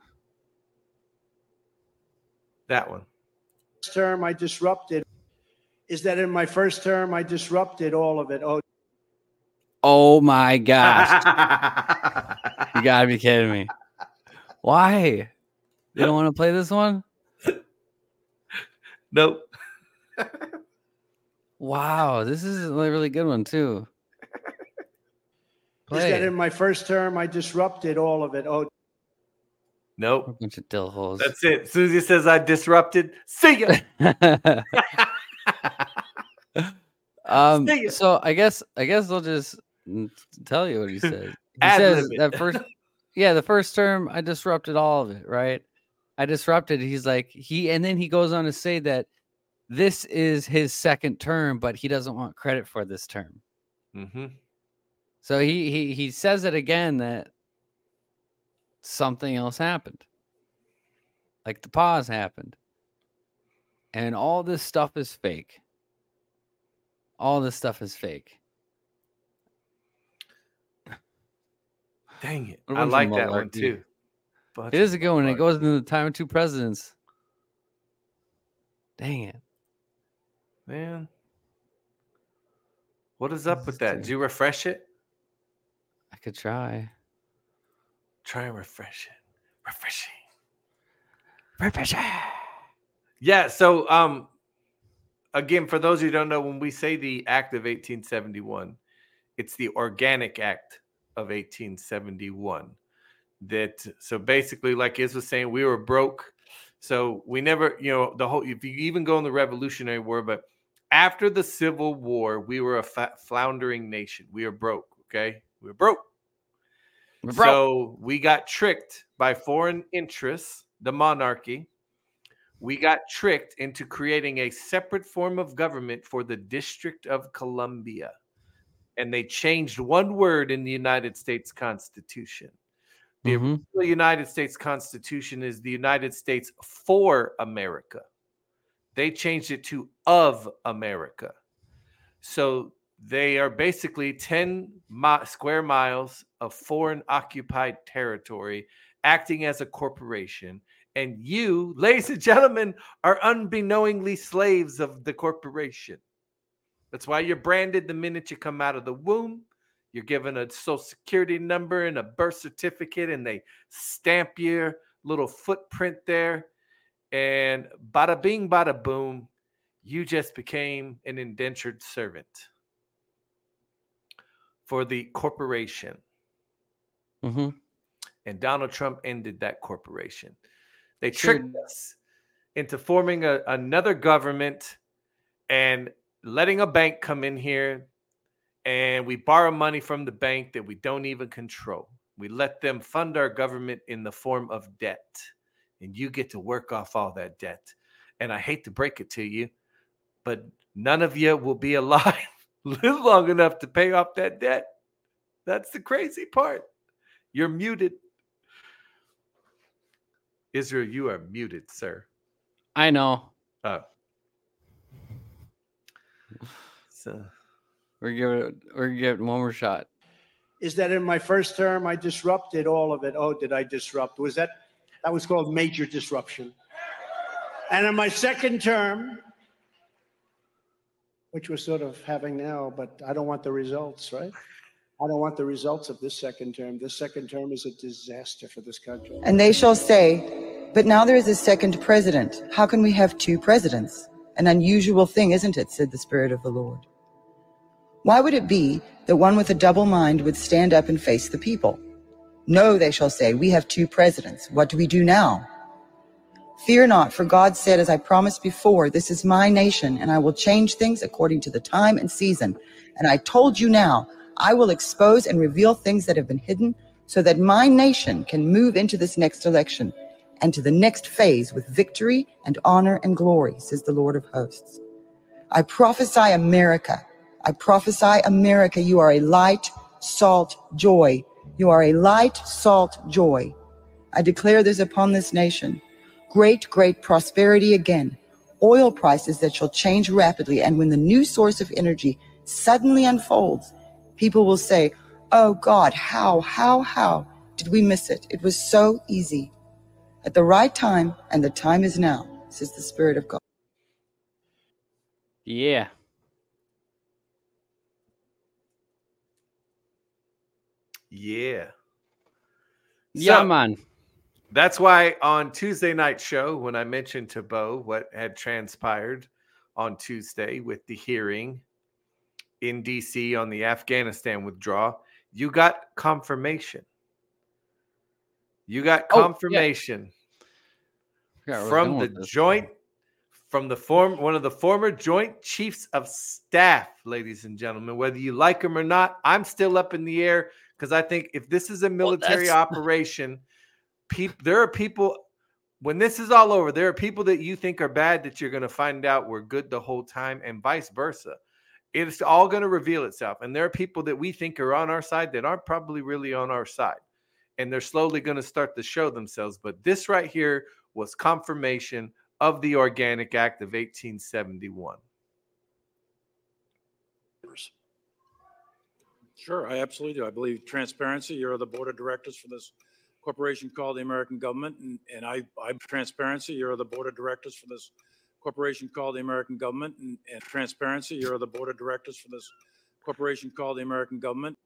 That one. Term, I disrupted. Is that in my first term, I disrupted all of it? Oh my gosh. You gotta be kidding me. Why? You don't want to play this one? Nope. Wow, this is a really good one too. Is that in my first term, I disrupted all of it? A Nope. bunch of dill holes. That's it. Susie says I disrupted. See ya. See ya. So I guess I'll just tell you what he said. He Ad-lib says it. that first, the first term I disrupted all of it, right? I disrupted. He's like and then he goes on to say that this is his second term, but he doesn't want credit for this term. Mm-hmm. So he says it again that something else happened, like the pause happened, and all this stuff is fake. All this stuff is fake. Dang it. What I about like some that one malarkey? too. It is a good one. It goes into the time of two presidents. Dang it. Man. What is up with that? Did you refresh it? I could try. Try and refresh it. Refreshing. Refreshing. Yeah, so again, for those who don't know, when we say the Act of 1871, it's the Organic Act of 1871. So basically, like Iz was saying, we were broke. So we never, if you even go in the Revolutionary War, but after the Civil War, we were a floundering nation. We were broke, okay? We were broke. So we got tricked by foreign interests, the monarchy. We got tricked into creating a separate form of government for the District of Columbia. And they changed one word in the United States Constitution. The original United States Constitution is the United States for America. They changed it to of America. So they are basically 10 square miles of foreign occupied territory acting as a corporation. And you, ladies and gentlemen, are unbeknowingly slaves of the corporation. That's why you're branded the minute you come out of the womb. You're given a social security number and a birth certificate, and they stamp your little footprint there. And bada bing, bada boom, you just became an indentured servant for the corporation. Mm-hmm. And Donald Trump ended that corporation. They tricked us into forming another government and letting a bank come in here, and we borrow money from the bank that we don't even control. We let them fund our government in the form of debt, and you get to work off all that debt. And I hate to break it to you, but none of you will be alive, live long enough to pay off that debt. That's the crazy part. You're muted. Israel, you are muted, sir. I know. Oh. So we're giving one more shot. Is that in my first term, I disrupted all of it? Oh, did I disrupt? That was called major disruption. And in my second term, which we're sort of having now, but I don't want the results, right? I don't want the results of this second term. This second term is a disaster for this country. And they shall say, but now there is a second president. How can we have two presidents? An unusual thing, isn't it? Said the Spirit of the Lord. Why would it be that one with a double mind would stand up and face the people? No, they shall say, we have 2 presidents. What do we do now? Fear not, for God said, as I promised before, this is my nation, and I will change things according to the time and season. And I told you now, I will expose and reveal things that have been hidden, so that my nation can move into this next election and to the next phase with victory and honor and glory, says the Lord of hosts. I prophesy America. I prophesy America. You are a light, salt, joy. You are a light, salt, joy. I declare this upon this nation. Great, great prosperity again. Oil prices that shall change rapidly. And when the new source of energy suddenly unfolds, people will say, oh God, how did we miss it? It was so easy. At the right time, and the time is now, says the Spirit of God. Yeah. Yeah. Yeah, So, man. that's why on Tuesday night show, when I mentioned to Bo what had transpired on Tuesday with the hearing in DC on the Afghanistan withdrawal, you got confirmation. You got confirmation from the joint, from the one of the former Joint Chiefs of Staff, ladies and gentlemen. Whether you like him or not, I'm still up in the air because I think if this is a military operation, there are people, when this is all over, there are people that you think are bad that you're going to find out were good the whole time, and vice versa. It's all going to reveal itself. And there are people that we think are on our side that aren't probably really on our side. And they're slowly going to start to show themselves. But this right here was confirmation of the Organic Act of 1871. Sure, I absolutely do. I believe transparency. You're the board of directors for this corporation called the American government, and I'm transparency. You're the board of directors for this corporation called the American government, and transparency. You're the board of directors for this corporation called the American government.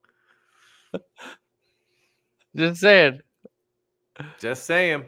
Just saying. Just saying.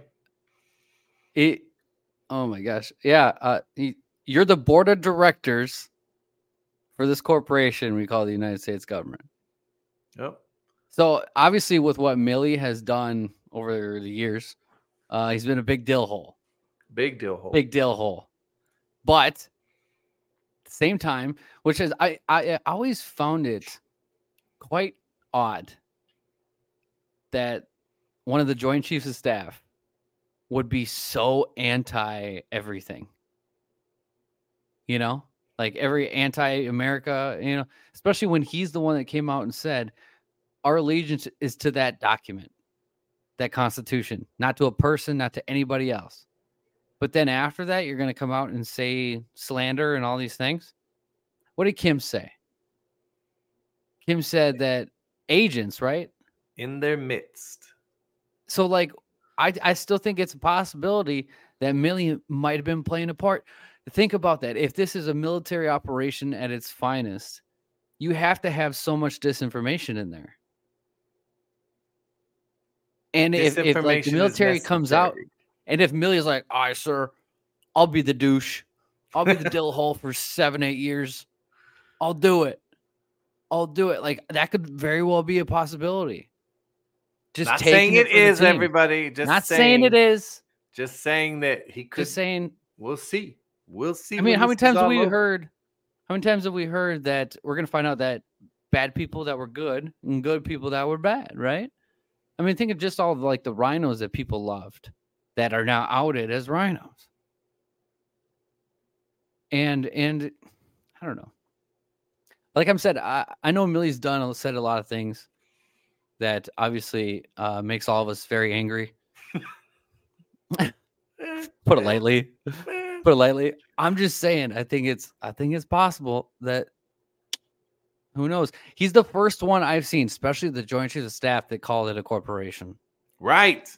Oh my gosh. Yeah. You're the board of directors for this corporation we call the United States government. Yep. So obviously with what Milley has done over the years, he's been a big dill hole. Big dill hole. Big dill hole. But at the same time, which is I always found it quite odd that one of the Joint Chiefs of Staff would be so anti everything. You know, like every anti-America, you know, especially when he's the one that came out and said, our allegiance is to that document, that Constitution, not to a person, not to anybody else. But then after that, you're going to come out and say slander and all these things. What did Kim say? Kim said that agents, right? In their midst. So, like, I still think it's a possibility that Milley might have been playing a part. Think about that. If this is a military operation at its finest, you have to have so much disinformation in there. And if like the military comes out, and if Milley's like, all right, sir, I'll be the douche. I'll be the dill hole for 7-8 years. I'll do it. Like, that could very well be a possibility. Just not saying it is, everybody. Just not saying it is. Just saying that he could. Just saying. We'll see. We'll see. I mean, how many times have we heard? How many times have we heard that we're going to find out that bad people that were good and good people that were bad, right? I mean, think of just all of like the rhinos that people loved that are now outed as rhinos. And I don't know. Like I said, I know Milley's said a lot of things that obviously makes all of us very angry. Put it lightly. I'm just saying, I think it's possible that, who knows? He's the first one I've seen, especially the Joint Chiefs of Staff, that called it a corporation. Right.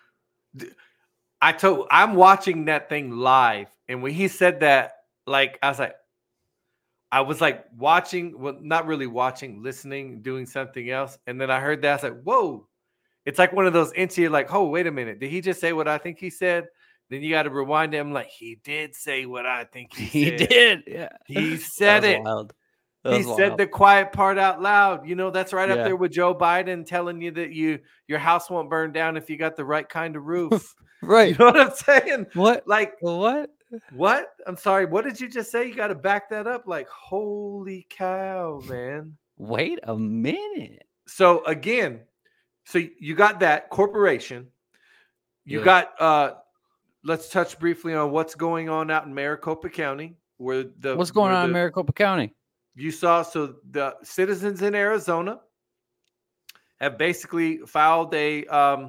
I'm watching that thing live, and when he said that, like, I was like watching, well, not really watching, listening, doing something else, and then I heard that. I was like, whoa. It's like one of those you're like, oh, wait a minute. Did he just say what I think he said? Then you got to rewind him like, he did say what I think He he said. did. Yeah. He said That was it. wild. That He was said wild. the quiet part out loud. You know, that's right up Yeah. there with Joe Biden telling you that your house won't burn down if you got the right kind of roof. Right. You know what I'm saying? What? Like, What? what? I'm sorry. What did you just say? You got to back that up. Like, holy cow, man. Wait a minute. So again, so you got that corporation. You Yeah. got let's touch briefly on what's going on out in Maricopa County, where What's going on in Maricopa County? You saw, so the citizens in Arizona have basically filed a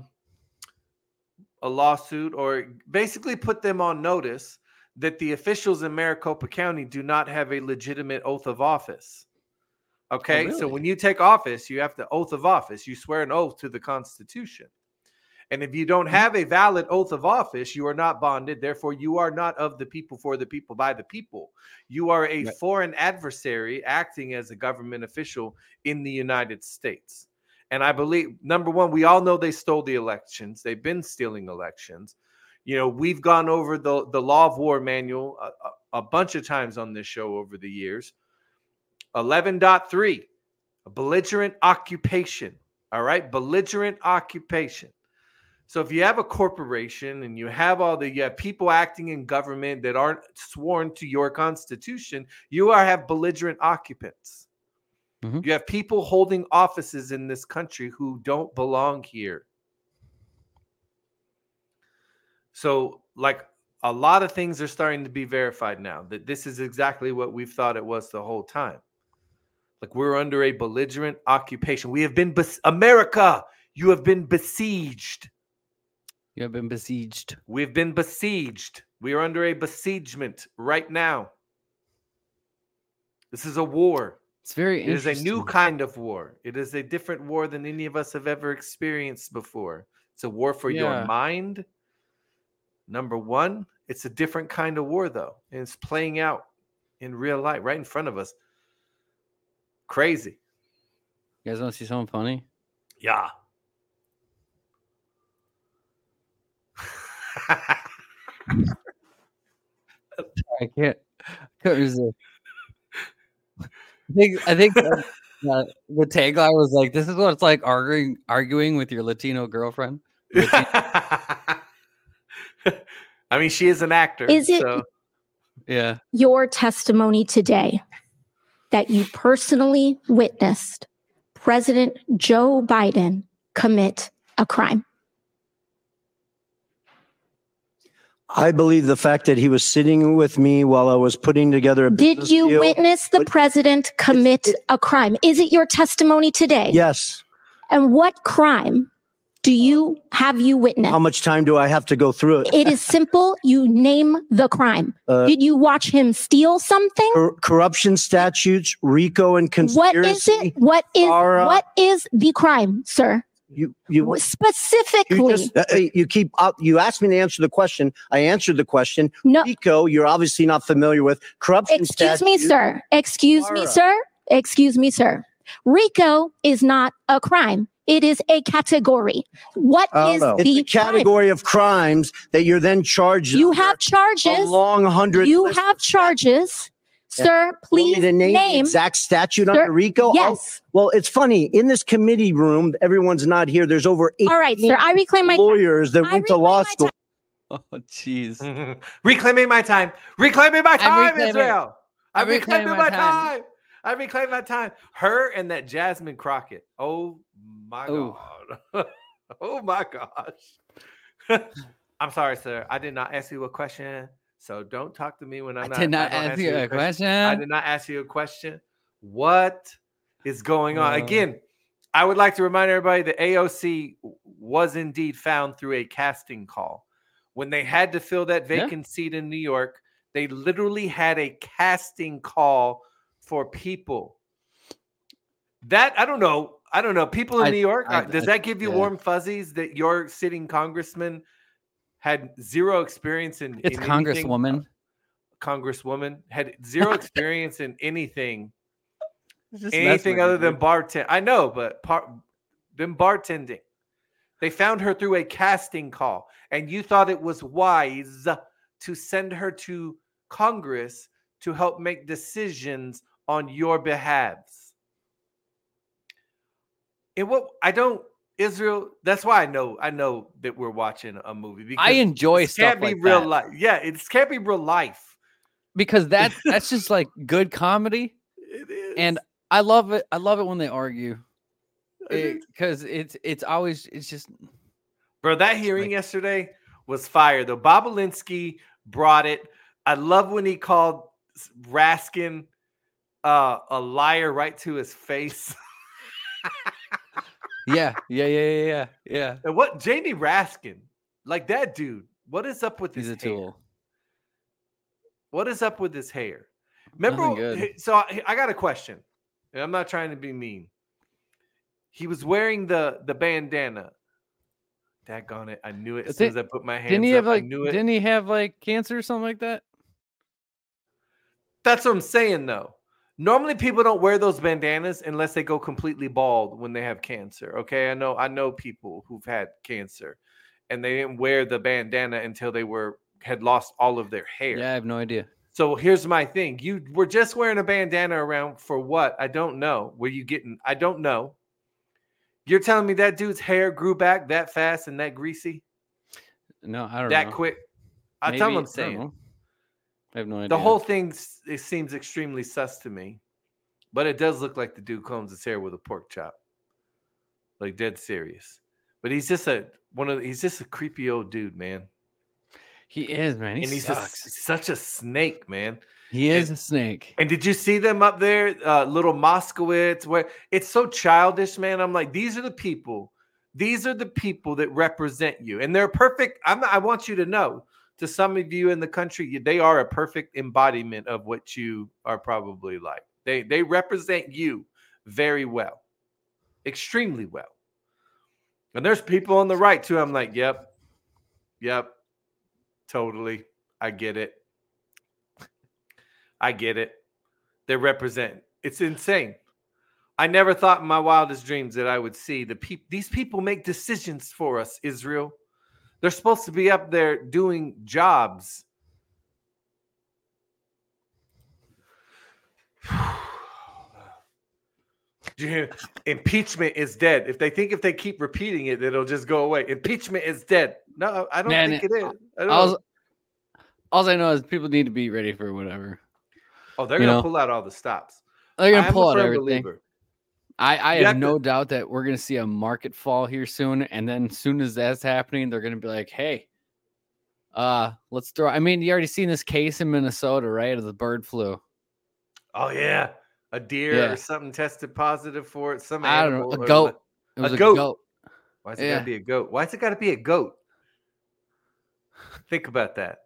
lawsuit, or basically put them on notice that the officials in Maricopa County do not have a legitimate oath of office. Okay, really? So when you take office, you have the oath of office. You swear an oath to the Constitution. And if you don't have a valid oath of office, you are not bonded. Therefore, you are not of the people, for the people, by the people. You are a foreign adversary acting as a government official in the United States. And I believe, number one, we all know they stole the elections. They've been stealing elections. You know, we've gone over the Law of War manual a bunch of times on this show over the years. 11.3, a belligerent occupation. All right, belligerent occupation. So if you have a corporation and you have people acting in government that aren't sworn to your Constitution, you have belligerent occupants. Mm-hmm. You have people holding offices in this country who don't belong here. So, like, a lot of things are starting to be verified now, that this is exactly what we've thought it was the whole time. Like, we're under a belligerent occupation. We have been, America, you have been besieged. You have been besieged. We've been besieged. We are under a besiegement right now. This is a war. It's very It is interesting. a new kind of war. It is a different war than any of us have ever experienced before. It's a war for your mind. Number one, it's a different kind of war, though. And it's playing out in real life right in front of us. Crazy. You guys want to see something funny? Yeah. I couldn't resist. I think the tagline was like, "This is what it's like arguing with your Latino girlfriend." I mean, she is an actor. Is it so. Yeah. your testimony today that you personally witnessed President Joe Biden commit a crime? I believe the fact that he was sitting with me while I was putting together a Did business you deal- witness the president commit a crime? Is it your testimony today? Yes. And what crime have you witnessed? How much time do I have to go through it? It is simple. You name the crime. Did you watch him steal something? Corruption statutes, RICO, and conspiracy. What is it? What is the crime, sir? You specifically. You asked me to answer the question. I answered the question. No. RICO, you're obviously not familiar with. Corruption Excuse me, statute- sir. Excuse me, sir. Excuse me, sir. RICO is not a crime. It is a category. What is It's the a category of crimes that you're then charged. You have charges. A long 100. You have charges. Sir, please to name the exact statute under RICO. Yes. Well, it's funny. In this committee room, everyone's not here. There's over 8 All right, sir. I reclaim my lawyers that went to law school. Oh, jeez. Reclaiming my time. Reclaiming my time, reclaiming- Israel. I'm I'm reclaiming reclaiming my my time. I reclaim my time. Her and that Jasmine Crockett. Oh my God. Oh my gosh. I'm sorry, sir. I did not ask you a question. So don't talk to me when I'm not. I did not don't ask you a question. I did not ask you a question. What is going on? Again, I would like to remind everybody that AOC was indeed found through a casting call. When they had to fill that vacant seat in New York, they literally had a casting call for people. That I don't know. People in New York, does that give you warm fuzzies that your sitting congressman had zero experience in? It's Congresswoman. Congresswoman had zero experience in anything Just other than dude. bartend. I know, but them bartending. They found her through a casting call, and you thought it was wise to send her to Congress to help make decisions on your behalves. Israel, that's why I know that we're watching a movie, because I enjoy this stuff can't be like real that. life. Yeah, it can't be real life. Because that's just like good comedy. It is. And I love it. I love it when they argue. Because it's always, it's just, Bro, that hearing yesterday was fire, though. Bobolinsky brought it. I love when he called Raskin a liar right to his face. yeah. And what Jamie Raskin, like that dude, what is up with He's his a tool. What is up with his hair? Nothing Remember, good. so I got a question, and I'm not trying to be mean. He was wearing the bandana. Daggone it. I knew it as soon as I put my hands Didn't he up. have like? I knew it. Didn't he have like cancer or something like that? That's what I'm saying, though. Normally, people don't wear those bandanas unless they go completely bald when they have cancer. Okay, I know people who've had cancer, and they didn't wear the bandana until they had lost all of their hair. Yeah, I have no idea. So here's my thing: you were just wearing a bandana around for what? I don't know. Were you getting? I don't know. You're telling me that dude's hair grew back that fast and that greasy? No, I don't know. That quick? I tell Maybe, them I'm I don't saying. know. I have no idea. The whole thing, it seems extremely sus to me, but it does look like the dude combs his hair with a pork chop, like dead serious. But he's just a creepy old dude, man. He is, man. He and he's sucks. such a snake, man. He is a snake. And did you see them up there, little Moskowitz? Where it's so childish, man. I'm like, these are the people. These are the people that represent you, and they're perfect. I want you to know, to some of you in the country, they are a perfect embodiment of what you are probably like. They represent you very well, extremely well. And there's people on the right too. I'm like, yep, totally. I get it. They represent. It's insane. I never thought in my wildest dreams that I would see these people make decisions for us, Israel. They're supposed to be up there doing jobs. Impeachment is dead. If they keep repeating it, it'll just go away. Impeachment is dead. No, I don't think it is. All I know is people need to be ready for whatever. Oh, they're going to pull out all the stops. They're going to pull out everything. Believer. I have no doubt that we're going to see a market fall here soon. And then as soon as that's happening, they're going to be like, hey, let's throw. I mean, you already seen this case in Minnesota, right? Of the bird flu. Oh, yeah. A deer or something tested positive for it. Some I animal. don't know. A goat. It was a goat. Why is it got to be a goat? Why is it got to be a goat? Think about that.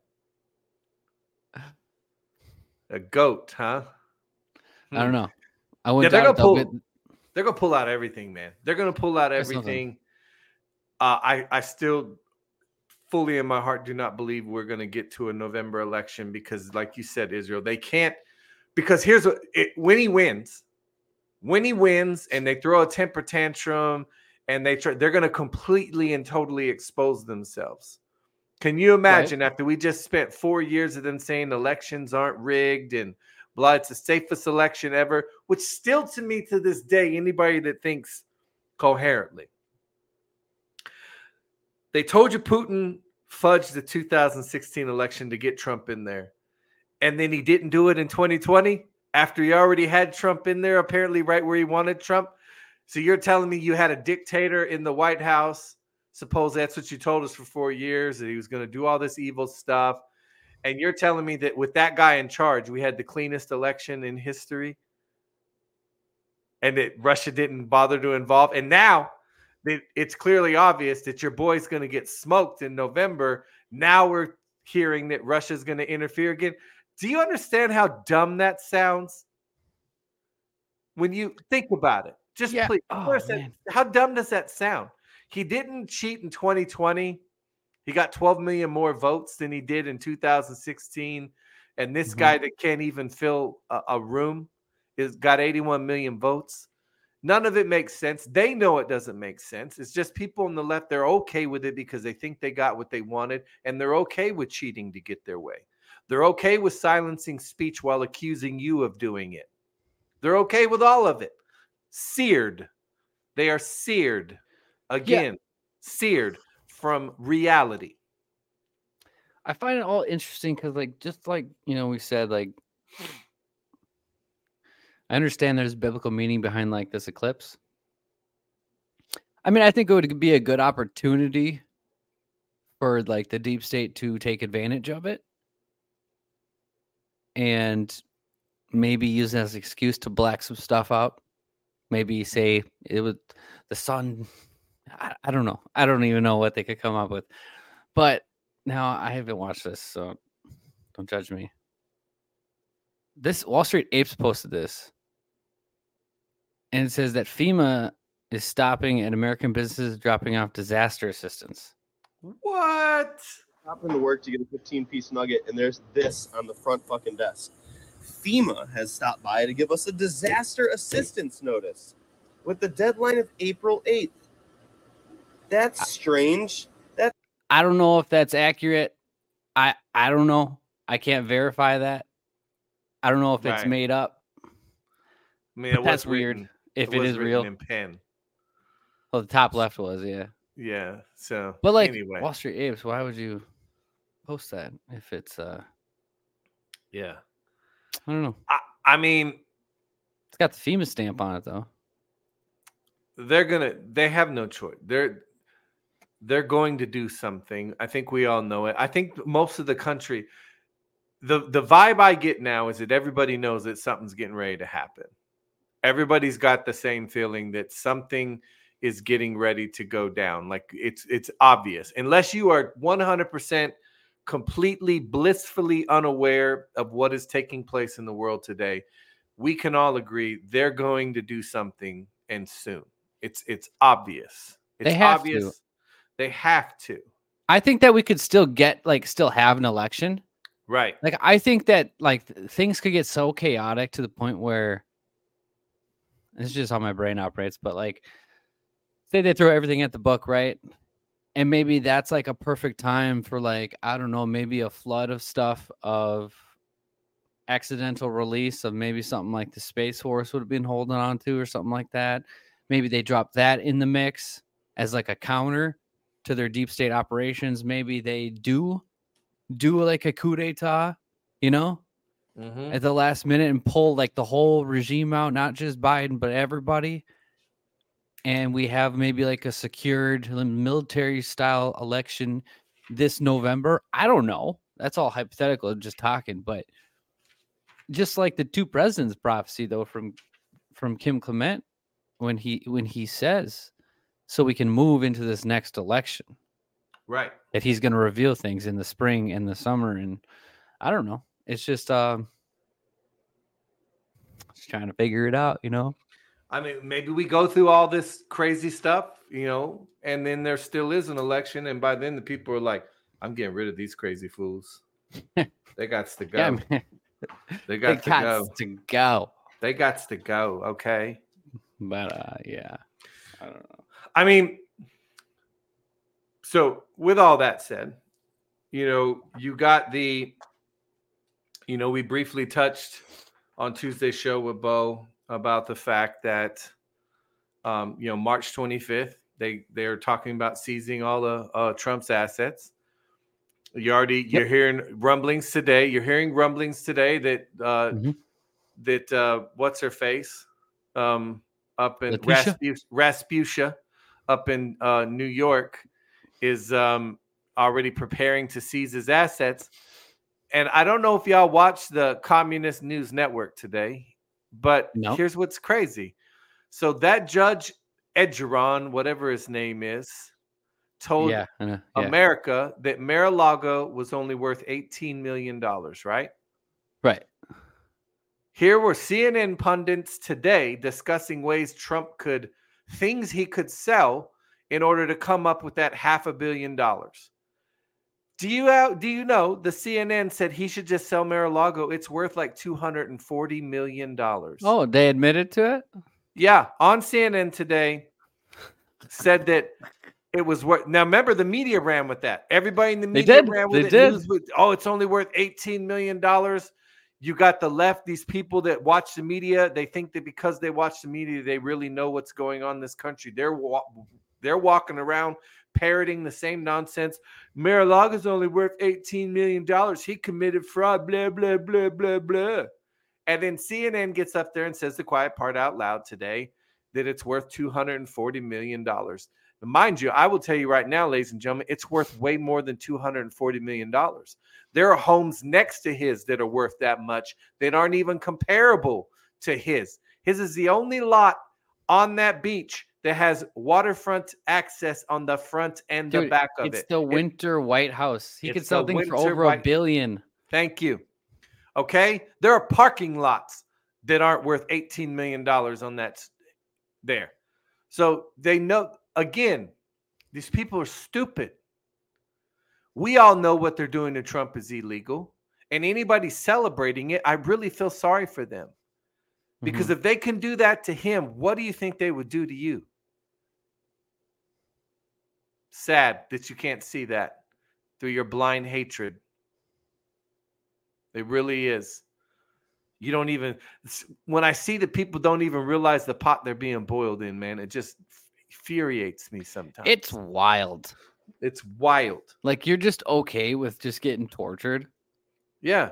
A goat, huh? I don't know. I wouldn't. They're gonna pull out everything, man. They're gonna pull out everything. I still fully in my heart do not believe we're gonna get to a November election because, like you said, Israel, they can't. Because here's when he wins, and they throw a temper tantrum, and they're gonna completely and totally expose themselves. Can you imagine after we just spent 4 years of them saying elections aren't rigged and blah, it's the safest election ever, which still to me to this day, anybody that thinks coherently. They told you Putin fudged the 2016 election to get Trump in there. And then he didn't do it in 2020 after he already had Trump in there, apparently right where he wanted Trump. So you're telling me you had a dictator in the White House. Suppose that's what you told us for 4 years, that he was going to do all this evil stuff. And you're telling me that with that guy in charge, we had the cleanest election in history and that Russia didn't bother to involve. And now that it's clearly obvious that your boy's going to get smoked in November. Now we're hearing that Russia's going to interfere again. Do you understand how dumb that sounds? When you think about it, just please. How dumb does that sound? He didn't cheat in 2020. He got 12 million more votes than he did in 2016. And this guy that can't even fill a room got 81 million votes. None of it makes sense. They know it doesn't make sense. It's just people on the left, they're okay with it because they think they got what they wanted, and they're okay with cheating to get their way. They're okay with silencing speech while accusing you of doing it. They're okay with all of it. Seared. They are seared. Again, seared from reality. I find it all interesting because, like, just like, you know, we said, like, I understand there's biblical meaning behind, like, this eclipse. I mean, I think it would be a good opportunity for, like, the deep state to take advantage of it and maybe use it as an excuse to black some stuff out. Maybe say it was the sun. I don't know. I don't even know what they could come up with. But now I haven't watched this, so don't judge me. This Wall Street Apes posted this. And it says that FEMA is stopping and American businesses dropping off disaster assistance. What? Hop into work to get a 15-piece nugget, and there's this on the front fucking desk. FEMA has stopped by to give us a disaster assistance notice with the deadline of April 8th. That's strange. I don't know if that's accurate. I don't know. I can't verify that. I don't know if it's made up. I mean, that's weird. If it is real. In pen. Oh, the top left was, yeah. Yeah. So, but like anyway. Wall Street Apes, why would you post that if it's yeah. I don't know. I mean, it's got the FEMA stamp on it though. They have no choice. They're going to do something. I think we all know it. I think most of the country, the vibe I get now is that everybody knows that something's getting ready to happen. Everybody's got the same feeling that something is getting ready to go down. Like it's obvious. Unless you are 100% completely blissfully unaware of what is taking place in the world today, we can all agree they're going to do something, and soon. It's obvious. It's they have obvious. To. They have to. I think that we could still still have an election. Right. Like, I think that like things could get so chaotic to the point where this is just how my brain operates, but like say they throw everything at the book, right? And maybe that's like a perfect time for like, I don't know, maybe a flood of stuff of accidental release of maybe something like the Space Force would have been holding on to or something like that. Maybe they drop that in the mix as like a counter to their deep state operations. Maybe they do like a coup d'etat, you know, at the last minute and pull like the whole regime out, not just Biden, but everybody. And we have maybe like a secured military style election this November. I don't know. That's all hypothetical. I'm just talking, but just like the two presidents prophecy though, from Kim Clement, when he says, so we can move into this next election, right? That he's going to reveal things in the spring and the summer. And I don't know. It's just trying to figure it out, you know? I mean, maybe we go through all this crazy stuff, you know, and then there still is an election. And by then the people are like, I'm getting rid of these crazy fools. They got to go. Yeah, they got to go. They got to go. Okay. But yeah, I don't know. I mean, so with all that said, you know, you got we briefly touched on Tuesday's show with Bo about the fact that, March 25th, they're talking about seizing all the Trump's assets. You're hearing rumblings today. You're hearing rumblings today that that what's her face up in Rasputia up in New York is already preparing to seize his assets. And I don't know if y'all watched the Communist News Network today, but here's what's crazy. So that Judge Edgeron, whatever his name is, told America that Mar-a-Lago was only worth $18 million, right? Right. Here were CNN pundits today discussing ways things he could sell in order to come up with that $500 million. Do you know the CNN said he should just sell Mar-a-Lago? It's worth like $240 million. Oh, they admitted to it? Yeah, on CNN today said that it was worth. Now, remember, the media ran with that. Everybody in the media ran with it. News with, it's only worth $18 million. You got the left, these people that watch the media. They think that because they watch the media, they really know what's going on in this country. They're walking around parroting the same nonsense. Mar-a-Lago's only worth $18 million. He committed fraud, blah, blah, blah, blah, blah. And then CNN gets up there and says the quiet part out loud today that it's worth $240 million. Now, mind you, I will tell you right now, ladies and gentlemen, it's worth way more than $240 million. There are homes next to his that are worth that much that aren't even comparable to his. His is the only lot on that beach that has waterfront access on the front and the back of it. It's the Winter White House. He could sell things for over $1 billion. Thank you. Okay? There are parking lots that aren't worth $18 million on that there. So they know, again, these people are stupid. We all know what they're doing to Trump is illegal. And anybody celebrating it, I really feel sorry for them. Because if they can do that to him, what do you think they would do to you? Sad that you can't see that through your blind hatred. It really is. You don't even, when I see that people don't even realize the pot they're being boiled in, man, it just infuriates me sometimes. It's wild. It's wild. Like, you're just okay with just getting tortured? Yeah.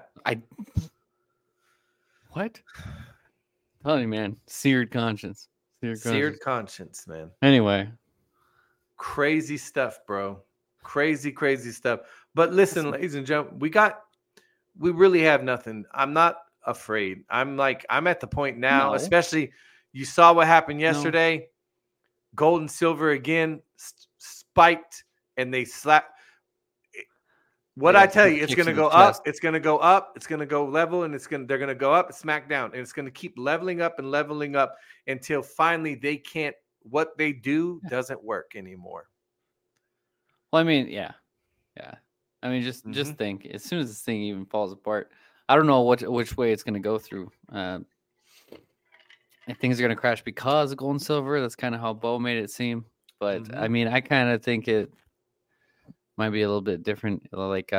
What? I'm telling you, man, seared conscience. Seared conscience, man. Anyway. Crazy stuff, bro. Crazy, crazy stuff. But listen, ladies and gentlemen, we really have nothing. I'm not afraid. I'm at the point now, especially you saw what happened yesterday. No. Gold and silver again spiked and they slapped. What I tell you, it's going to go up. It's going to go up. It's going to go level, and they're going to go up, smack down, and it's going to keep leveling up and leveling up until finally they can't. What they do doesn't work anymore. Well, I mean, yeah. I mean, just think. As soon as this thing even falls apart, I don't know which way it's going to go through. And things are going to crash because of gold and silver. That's kind of how Bo made it seem. But I mean, I kind of think it might be a little bit different. Like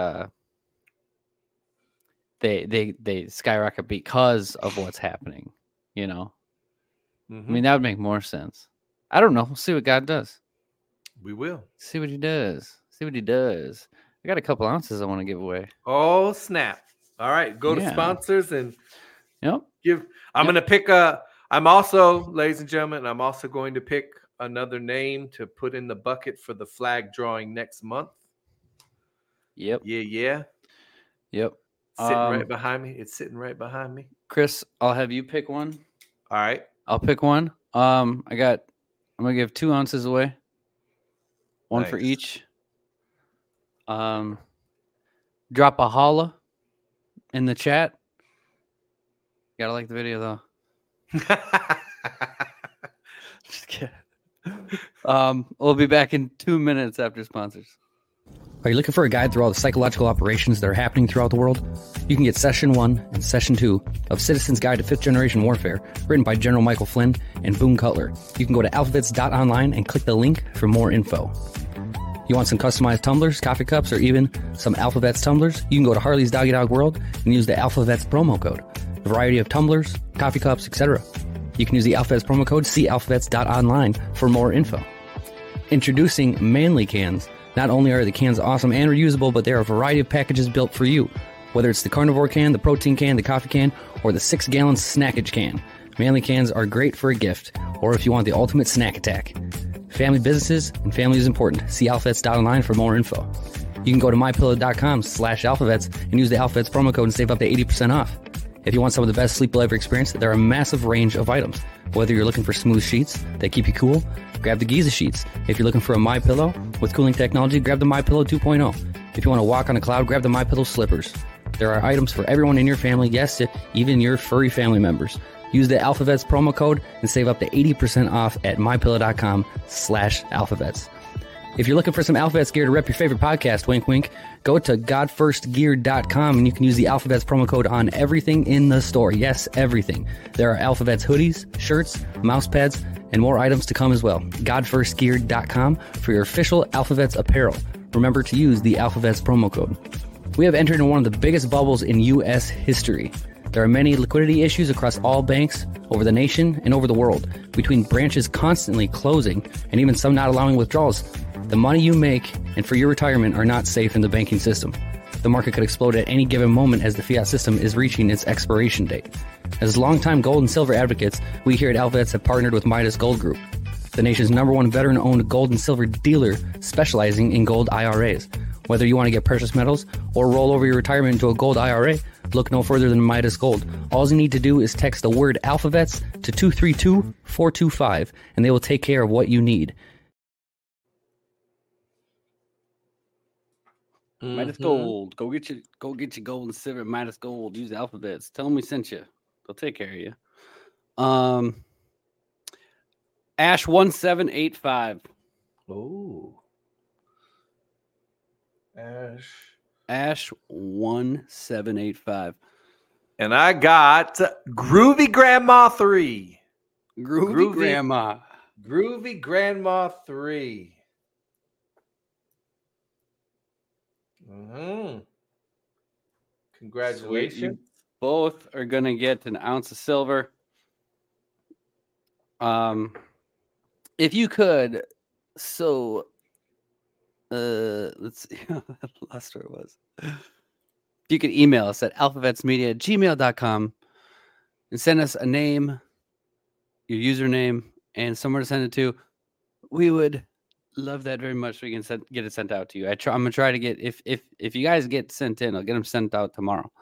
they skyrocket because of what's happening. You know, I mean, that would make more sense. I don't know. We'll see what God does. We will see what He does. See what He does. I got a couple ounces I want to give away. Oh snap! All right, go to sponsors and give. I'm going to pick I'm also, ladies and gentlemen, I'm also going to pick another name to put in the bucket for the flag drawing next month. Yep. Yeah. Yep. Sitting right behind me. It's sitting right behind me. Chris, I'll have you pick one. All right. I'll pick one. I'm going to give 2 ounces away. One for each. Drop a holla in the chat. You gotta like the video though. Just kidding. We'll be back in 2 minutes after sponsors. Are you looking for a guide through all the psychological operations that are happening throughout the world? You can get Session 1 and Session 2 of Citizen's Guide to 5th Generation Warfare, written by General Michael Flynn and Boone Cutler. You can go to alphavets.online and click the link for more info. You want some customized tumblers, coffee cups, or even some Alphavets tumblers? You can go to Harley's Doggy Dog World and use the Alphavets promo code. A variety of tumblers, coffee cups, etc. You can use the Alphavets promo code, see alphavets.online for more info. Introducing Manly Cans. Not only are the cans awesome and reusable, but there are a variety of packages built for you. Whether it's the carnivore can, the protein can, the coffee can, or the 6-gallon snackage can. Manly cans are great for a gift, or if you want the ultimate snack attack. Family businesses and family is important. See alphavets.online for more info. You can go to mypillow.com/alphavets and use the Alphavets promo code and save up to 80% off. If you want some of the best sleep you'll ever experience, there are a massive range of items. Whether you're looking for smooth sheets that keep you cool, grab the Giza sheets. If you're looking for a MyPillow with cooling technology, grab the MyPillow 2.0. If you want to walk on a cloud, grab the MyPillow slippers. There are items for everyone in your family, yes, even your furry family members. Use the Alphavets promo code and save up to 80% off at mypillow.com/alphavets. If you're looking for some Alphabets gear to rep your favorite podcast, wink, wink, go to godfirstgear.com and you can use the Alphabets promo code on everything in the store. Yes, everything. There are Alphabets hoodies, shirts, mouse pads, and more items to come as well. godfirstgear.com for your official Alphabets apparel. Remember to use the Alphabets promo code. We have entered into one of the biggest bubbles in U.S. history. There are many liquidity issues across all banks over the nation and over the world, between branches constantly closing and even some not allowing withdrawals. The money you make and for your retirement are not safe in the banking system. The market could explode at any given moment as the fiat system is reaching its expiration date. As longtime gold and silver advocates, we here at Alphabets have partnered with Midas Gold Group, the nation's #1 veteran-owned gold and silver dealer specializing in gold IRAs. Whether you want to get precious metals or roll over your retirement into a gold IRA, look no further than Midas Gold. All you need to do is text the word Alphabets to 232-425, and they will take care of what you need. Midas Gold. Go get your gold and silver at Midas Gold. Use Alphabets. Tell them we sent you. They'll take care of you. Ash 1785. Oh. Ash 1785. And I got Groovy Grandma 3. Groovy Grandma. Groovy Grandma 3. Congratulations. Sweet. You both are going to get an ounce of silver. If you could, so let's see. I lost where it was. If you could email us at alphabetsmedia@gmail.com and send us a name, your username, and somewhere to send it to, we would love that very much. So we can get it sent out to you. I'm gonna try to get if you guys get sent in, I'll get them sent out tomorrow.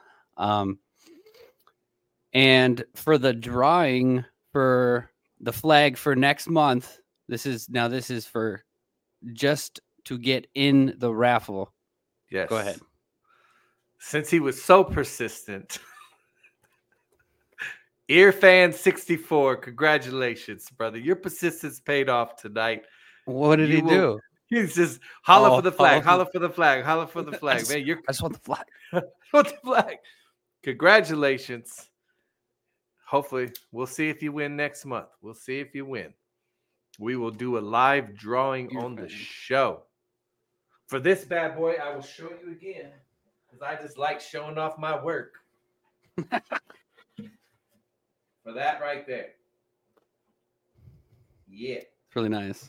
And for the drawing for the flag for next month, this is for just to get in the raffle. Yes. Go ahead. Since he was so persistent. Earfan64, congratulations, brother. Your persistence paid off tonight. What did he do? He's just holler for the flag, holler for the flag, holler for the flag. Man, I just want the flag. I want the flag. Congratulations. Hopefully, we'll see if you win next month. We'll see if you win. We will do a live drawing on the show. For this bad boy, I will show you again because I just like showing off my work. For that right there. Yeah. It's really nice.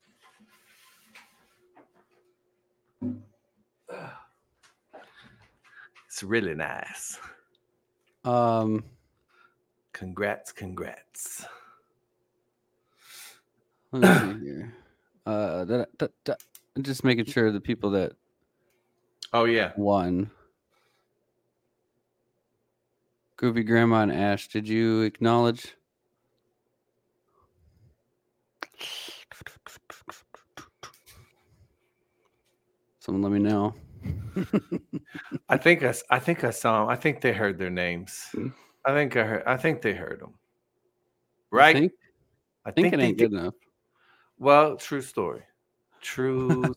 It's really nice. Congrats. Let me see here. I'm just making sure the people that won. Groovy Grandma and Ash, did you acknowledge? Someone let me know. I think I saw them. I think they heard their names. I think they heard them. Right? I think it ain't good enough. Well, true story. True.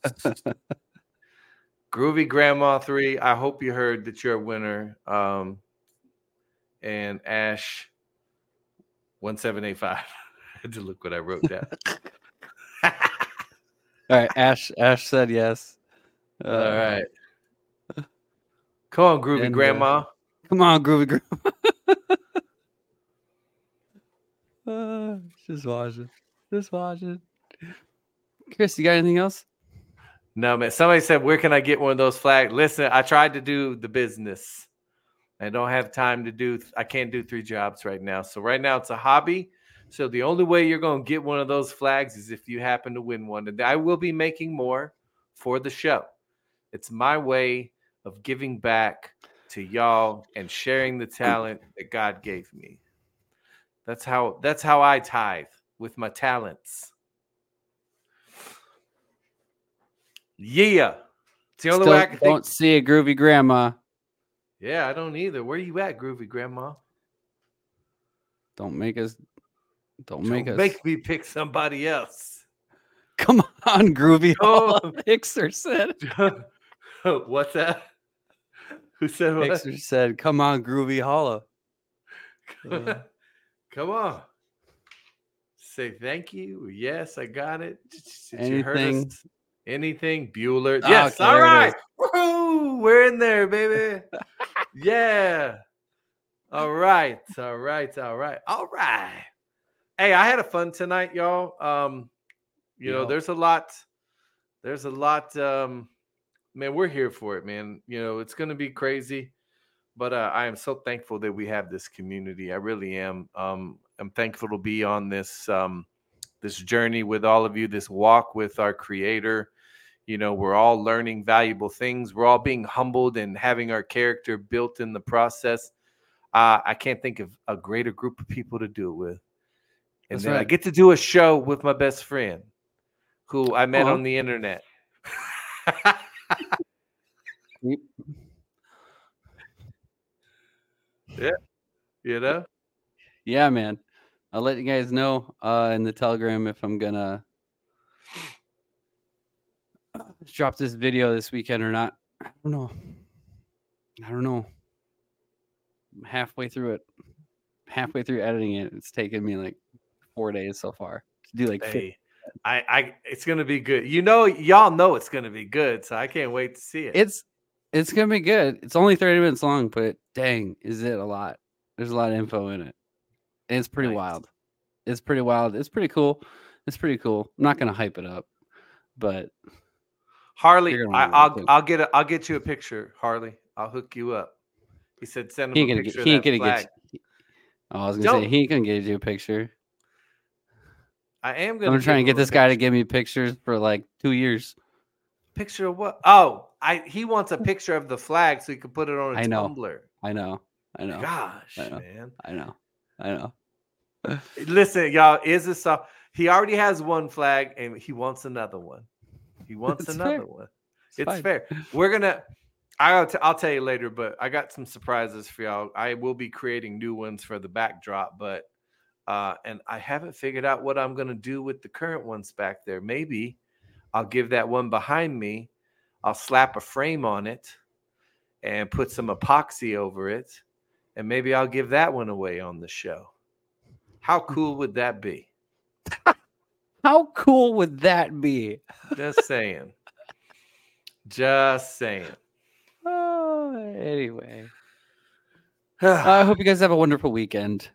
Groovy Grandma 3. I hope you heard that you're a winner. And Ash 1785. I had to look what I wrote down. All right, Ash said yes. All right. Come on, Groovy Grandma. Come on, Groovy Grandma. Just watch it. Chris, you got anything else? No, man. Somebody said, where can I get one of those flags? Listen, I tried to do the business. I don't have time to do, I can't do 3 jobs right now. So right now it's a hobby. So the only way you're going to get one of those flags is if you happen to win one. And I will be making more for the show. It's my way of giving back to y'all and sharing the talent that God gave me. That's how I tithe, with my talents. Yeah. It's the only way I can don't see a Groovy Grandma. Yeah, I don't either. Where you at, Groovy Grandma? Don't make me pick somebody else. Come on, Groovy Oh. Holla, Hixer said. What's that? Who said what? Hixer said, come on, Groovy Holla. Come on. Say thank you. Yes, I got it. Did you heard us? Anything? Anything? Bueller. Oh, Yes. okay, All there it right. is. Woohoo! We're in there, baby. Yeah. All right. All right. All right. All right. Hey, I had a fun tonight, y'all. You know, Yep. there's a lot. Man, we're here for it, man. You know, it's gonna be crazy. But I am so thankful that we have this community. I really am. I'm thankful to be on this this journey with all of you, this walk with our Creator. You know, we're all learning valuable things. We're all being humbled and having our character built in the process. I can't think of a greater group of people to do it with. And That's then I right. get to do a show with my best friend, who I met Aw. on the internet. Yeah, you know. Yeah, man. I'll let you guys know in the Telegram if I'm gonna drop this video this weekend or not. I don't know. I'm halfway through it. Halfway through editing it. It's taken me like 4 days so far to do like 50. Hey, it's gonna be good. You know, y'all know it's gonna be good, so I can't wait to see it. It's gonna be good. It's only 30 minutes long, but dang, is it a lot? There's a lot of info in it. And it's pretty wild. It's pretty wild. It's pretty cool. It's pretty cool. I'm not gonna hype it up, but Harley, you're gonna wanna watch it. I'll get you a picture, Harley. I'll hook you up. He said send He him ain't a gonna picture get. He of ain't that gonna flag. get. I was gonna say Don't- he ain't gonna get you a picture. I am gonna. I'm trying to give get him a this guy to picture. give me pictures for like 2 years. Picture of what? Oh, he wants a picture of the flag so he can put it on a I know. tumbler. I know. Gosh, I know. man. I know. Listen, y'all, he already has one flag and he wants another one. He wants It's another fair. one. It's It's fine. fair. We're gonna. I'll tell you later, but I got some surprises for y'all. I will be creating new ones for the backdrop, but and I haven't figured out what I'm gonna do with the current ones back there. Maybe I'll give that one behind me. I'll slap a frame on it and put some epoxy over it, and maybe I'll give that one away on the show. How cool would that be? How cool would that be? Just saying. Just saying. Oh, anyway. I hope you guys have a wonderful weekend.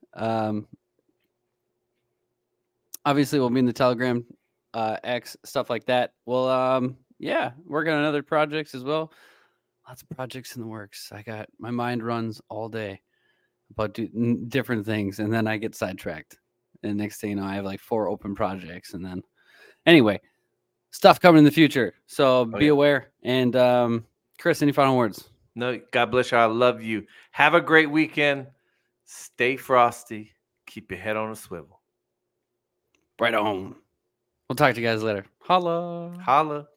Obviously, we'll be in the Telegram, X, stuff like that. Well, yeah, working on other projects as well. Lots of projects in the works. My mind runs all day about different things, and then I get sidetracked. And next thing you know, I have like 4 open projects. And then, anyway, stuff coming in the future. So be aware. And Chris, any final words? No, God bless you. I love you. Have a great weekend. Stay frosty. Keep your head on a swivel. Right on. We'll talk to you guys later. Holla. Holla.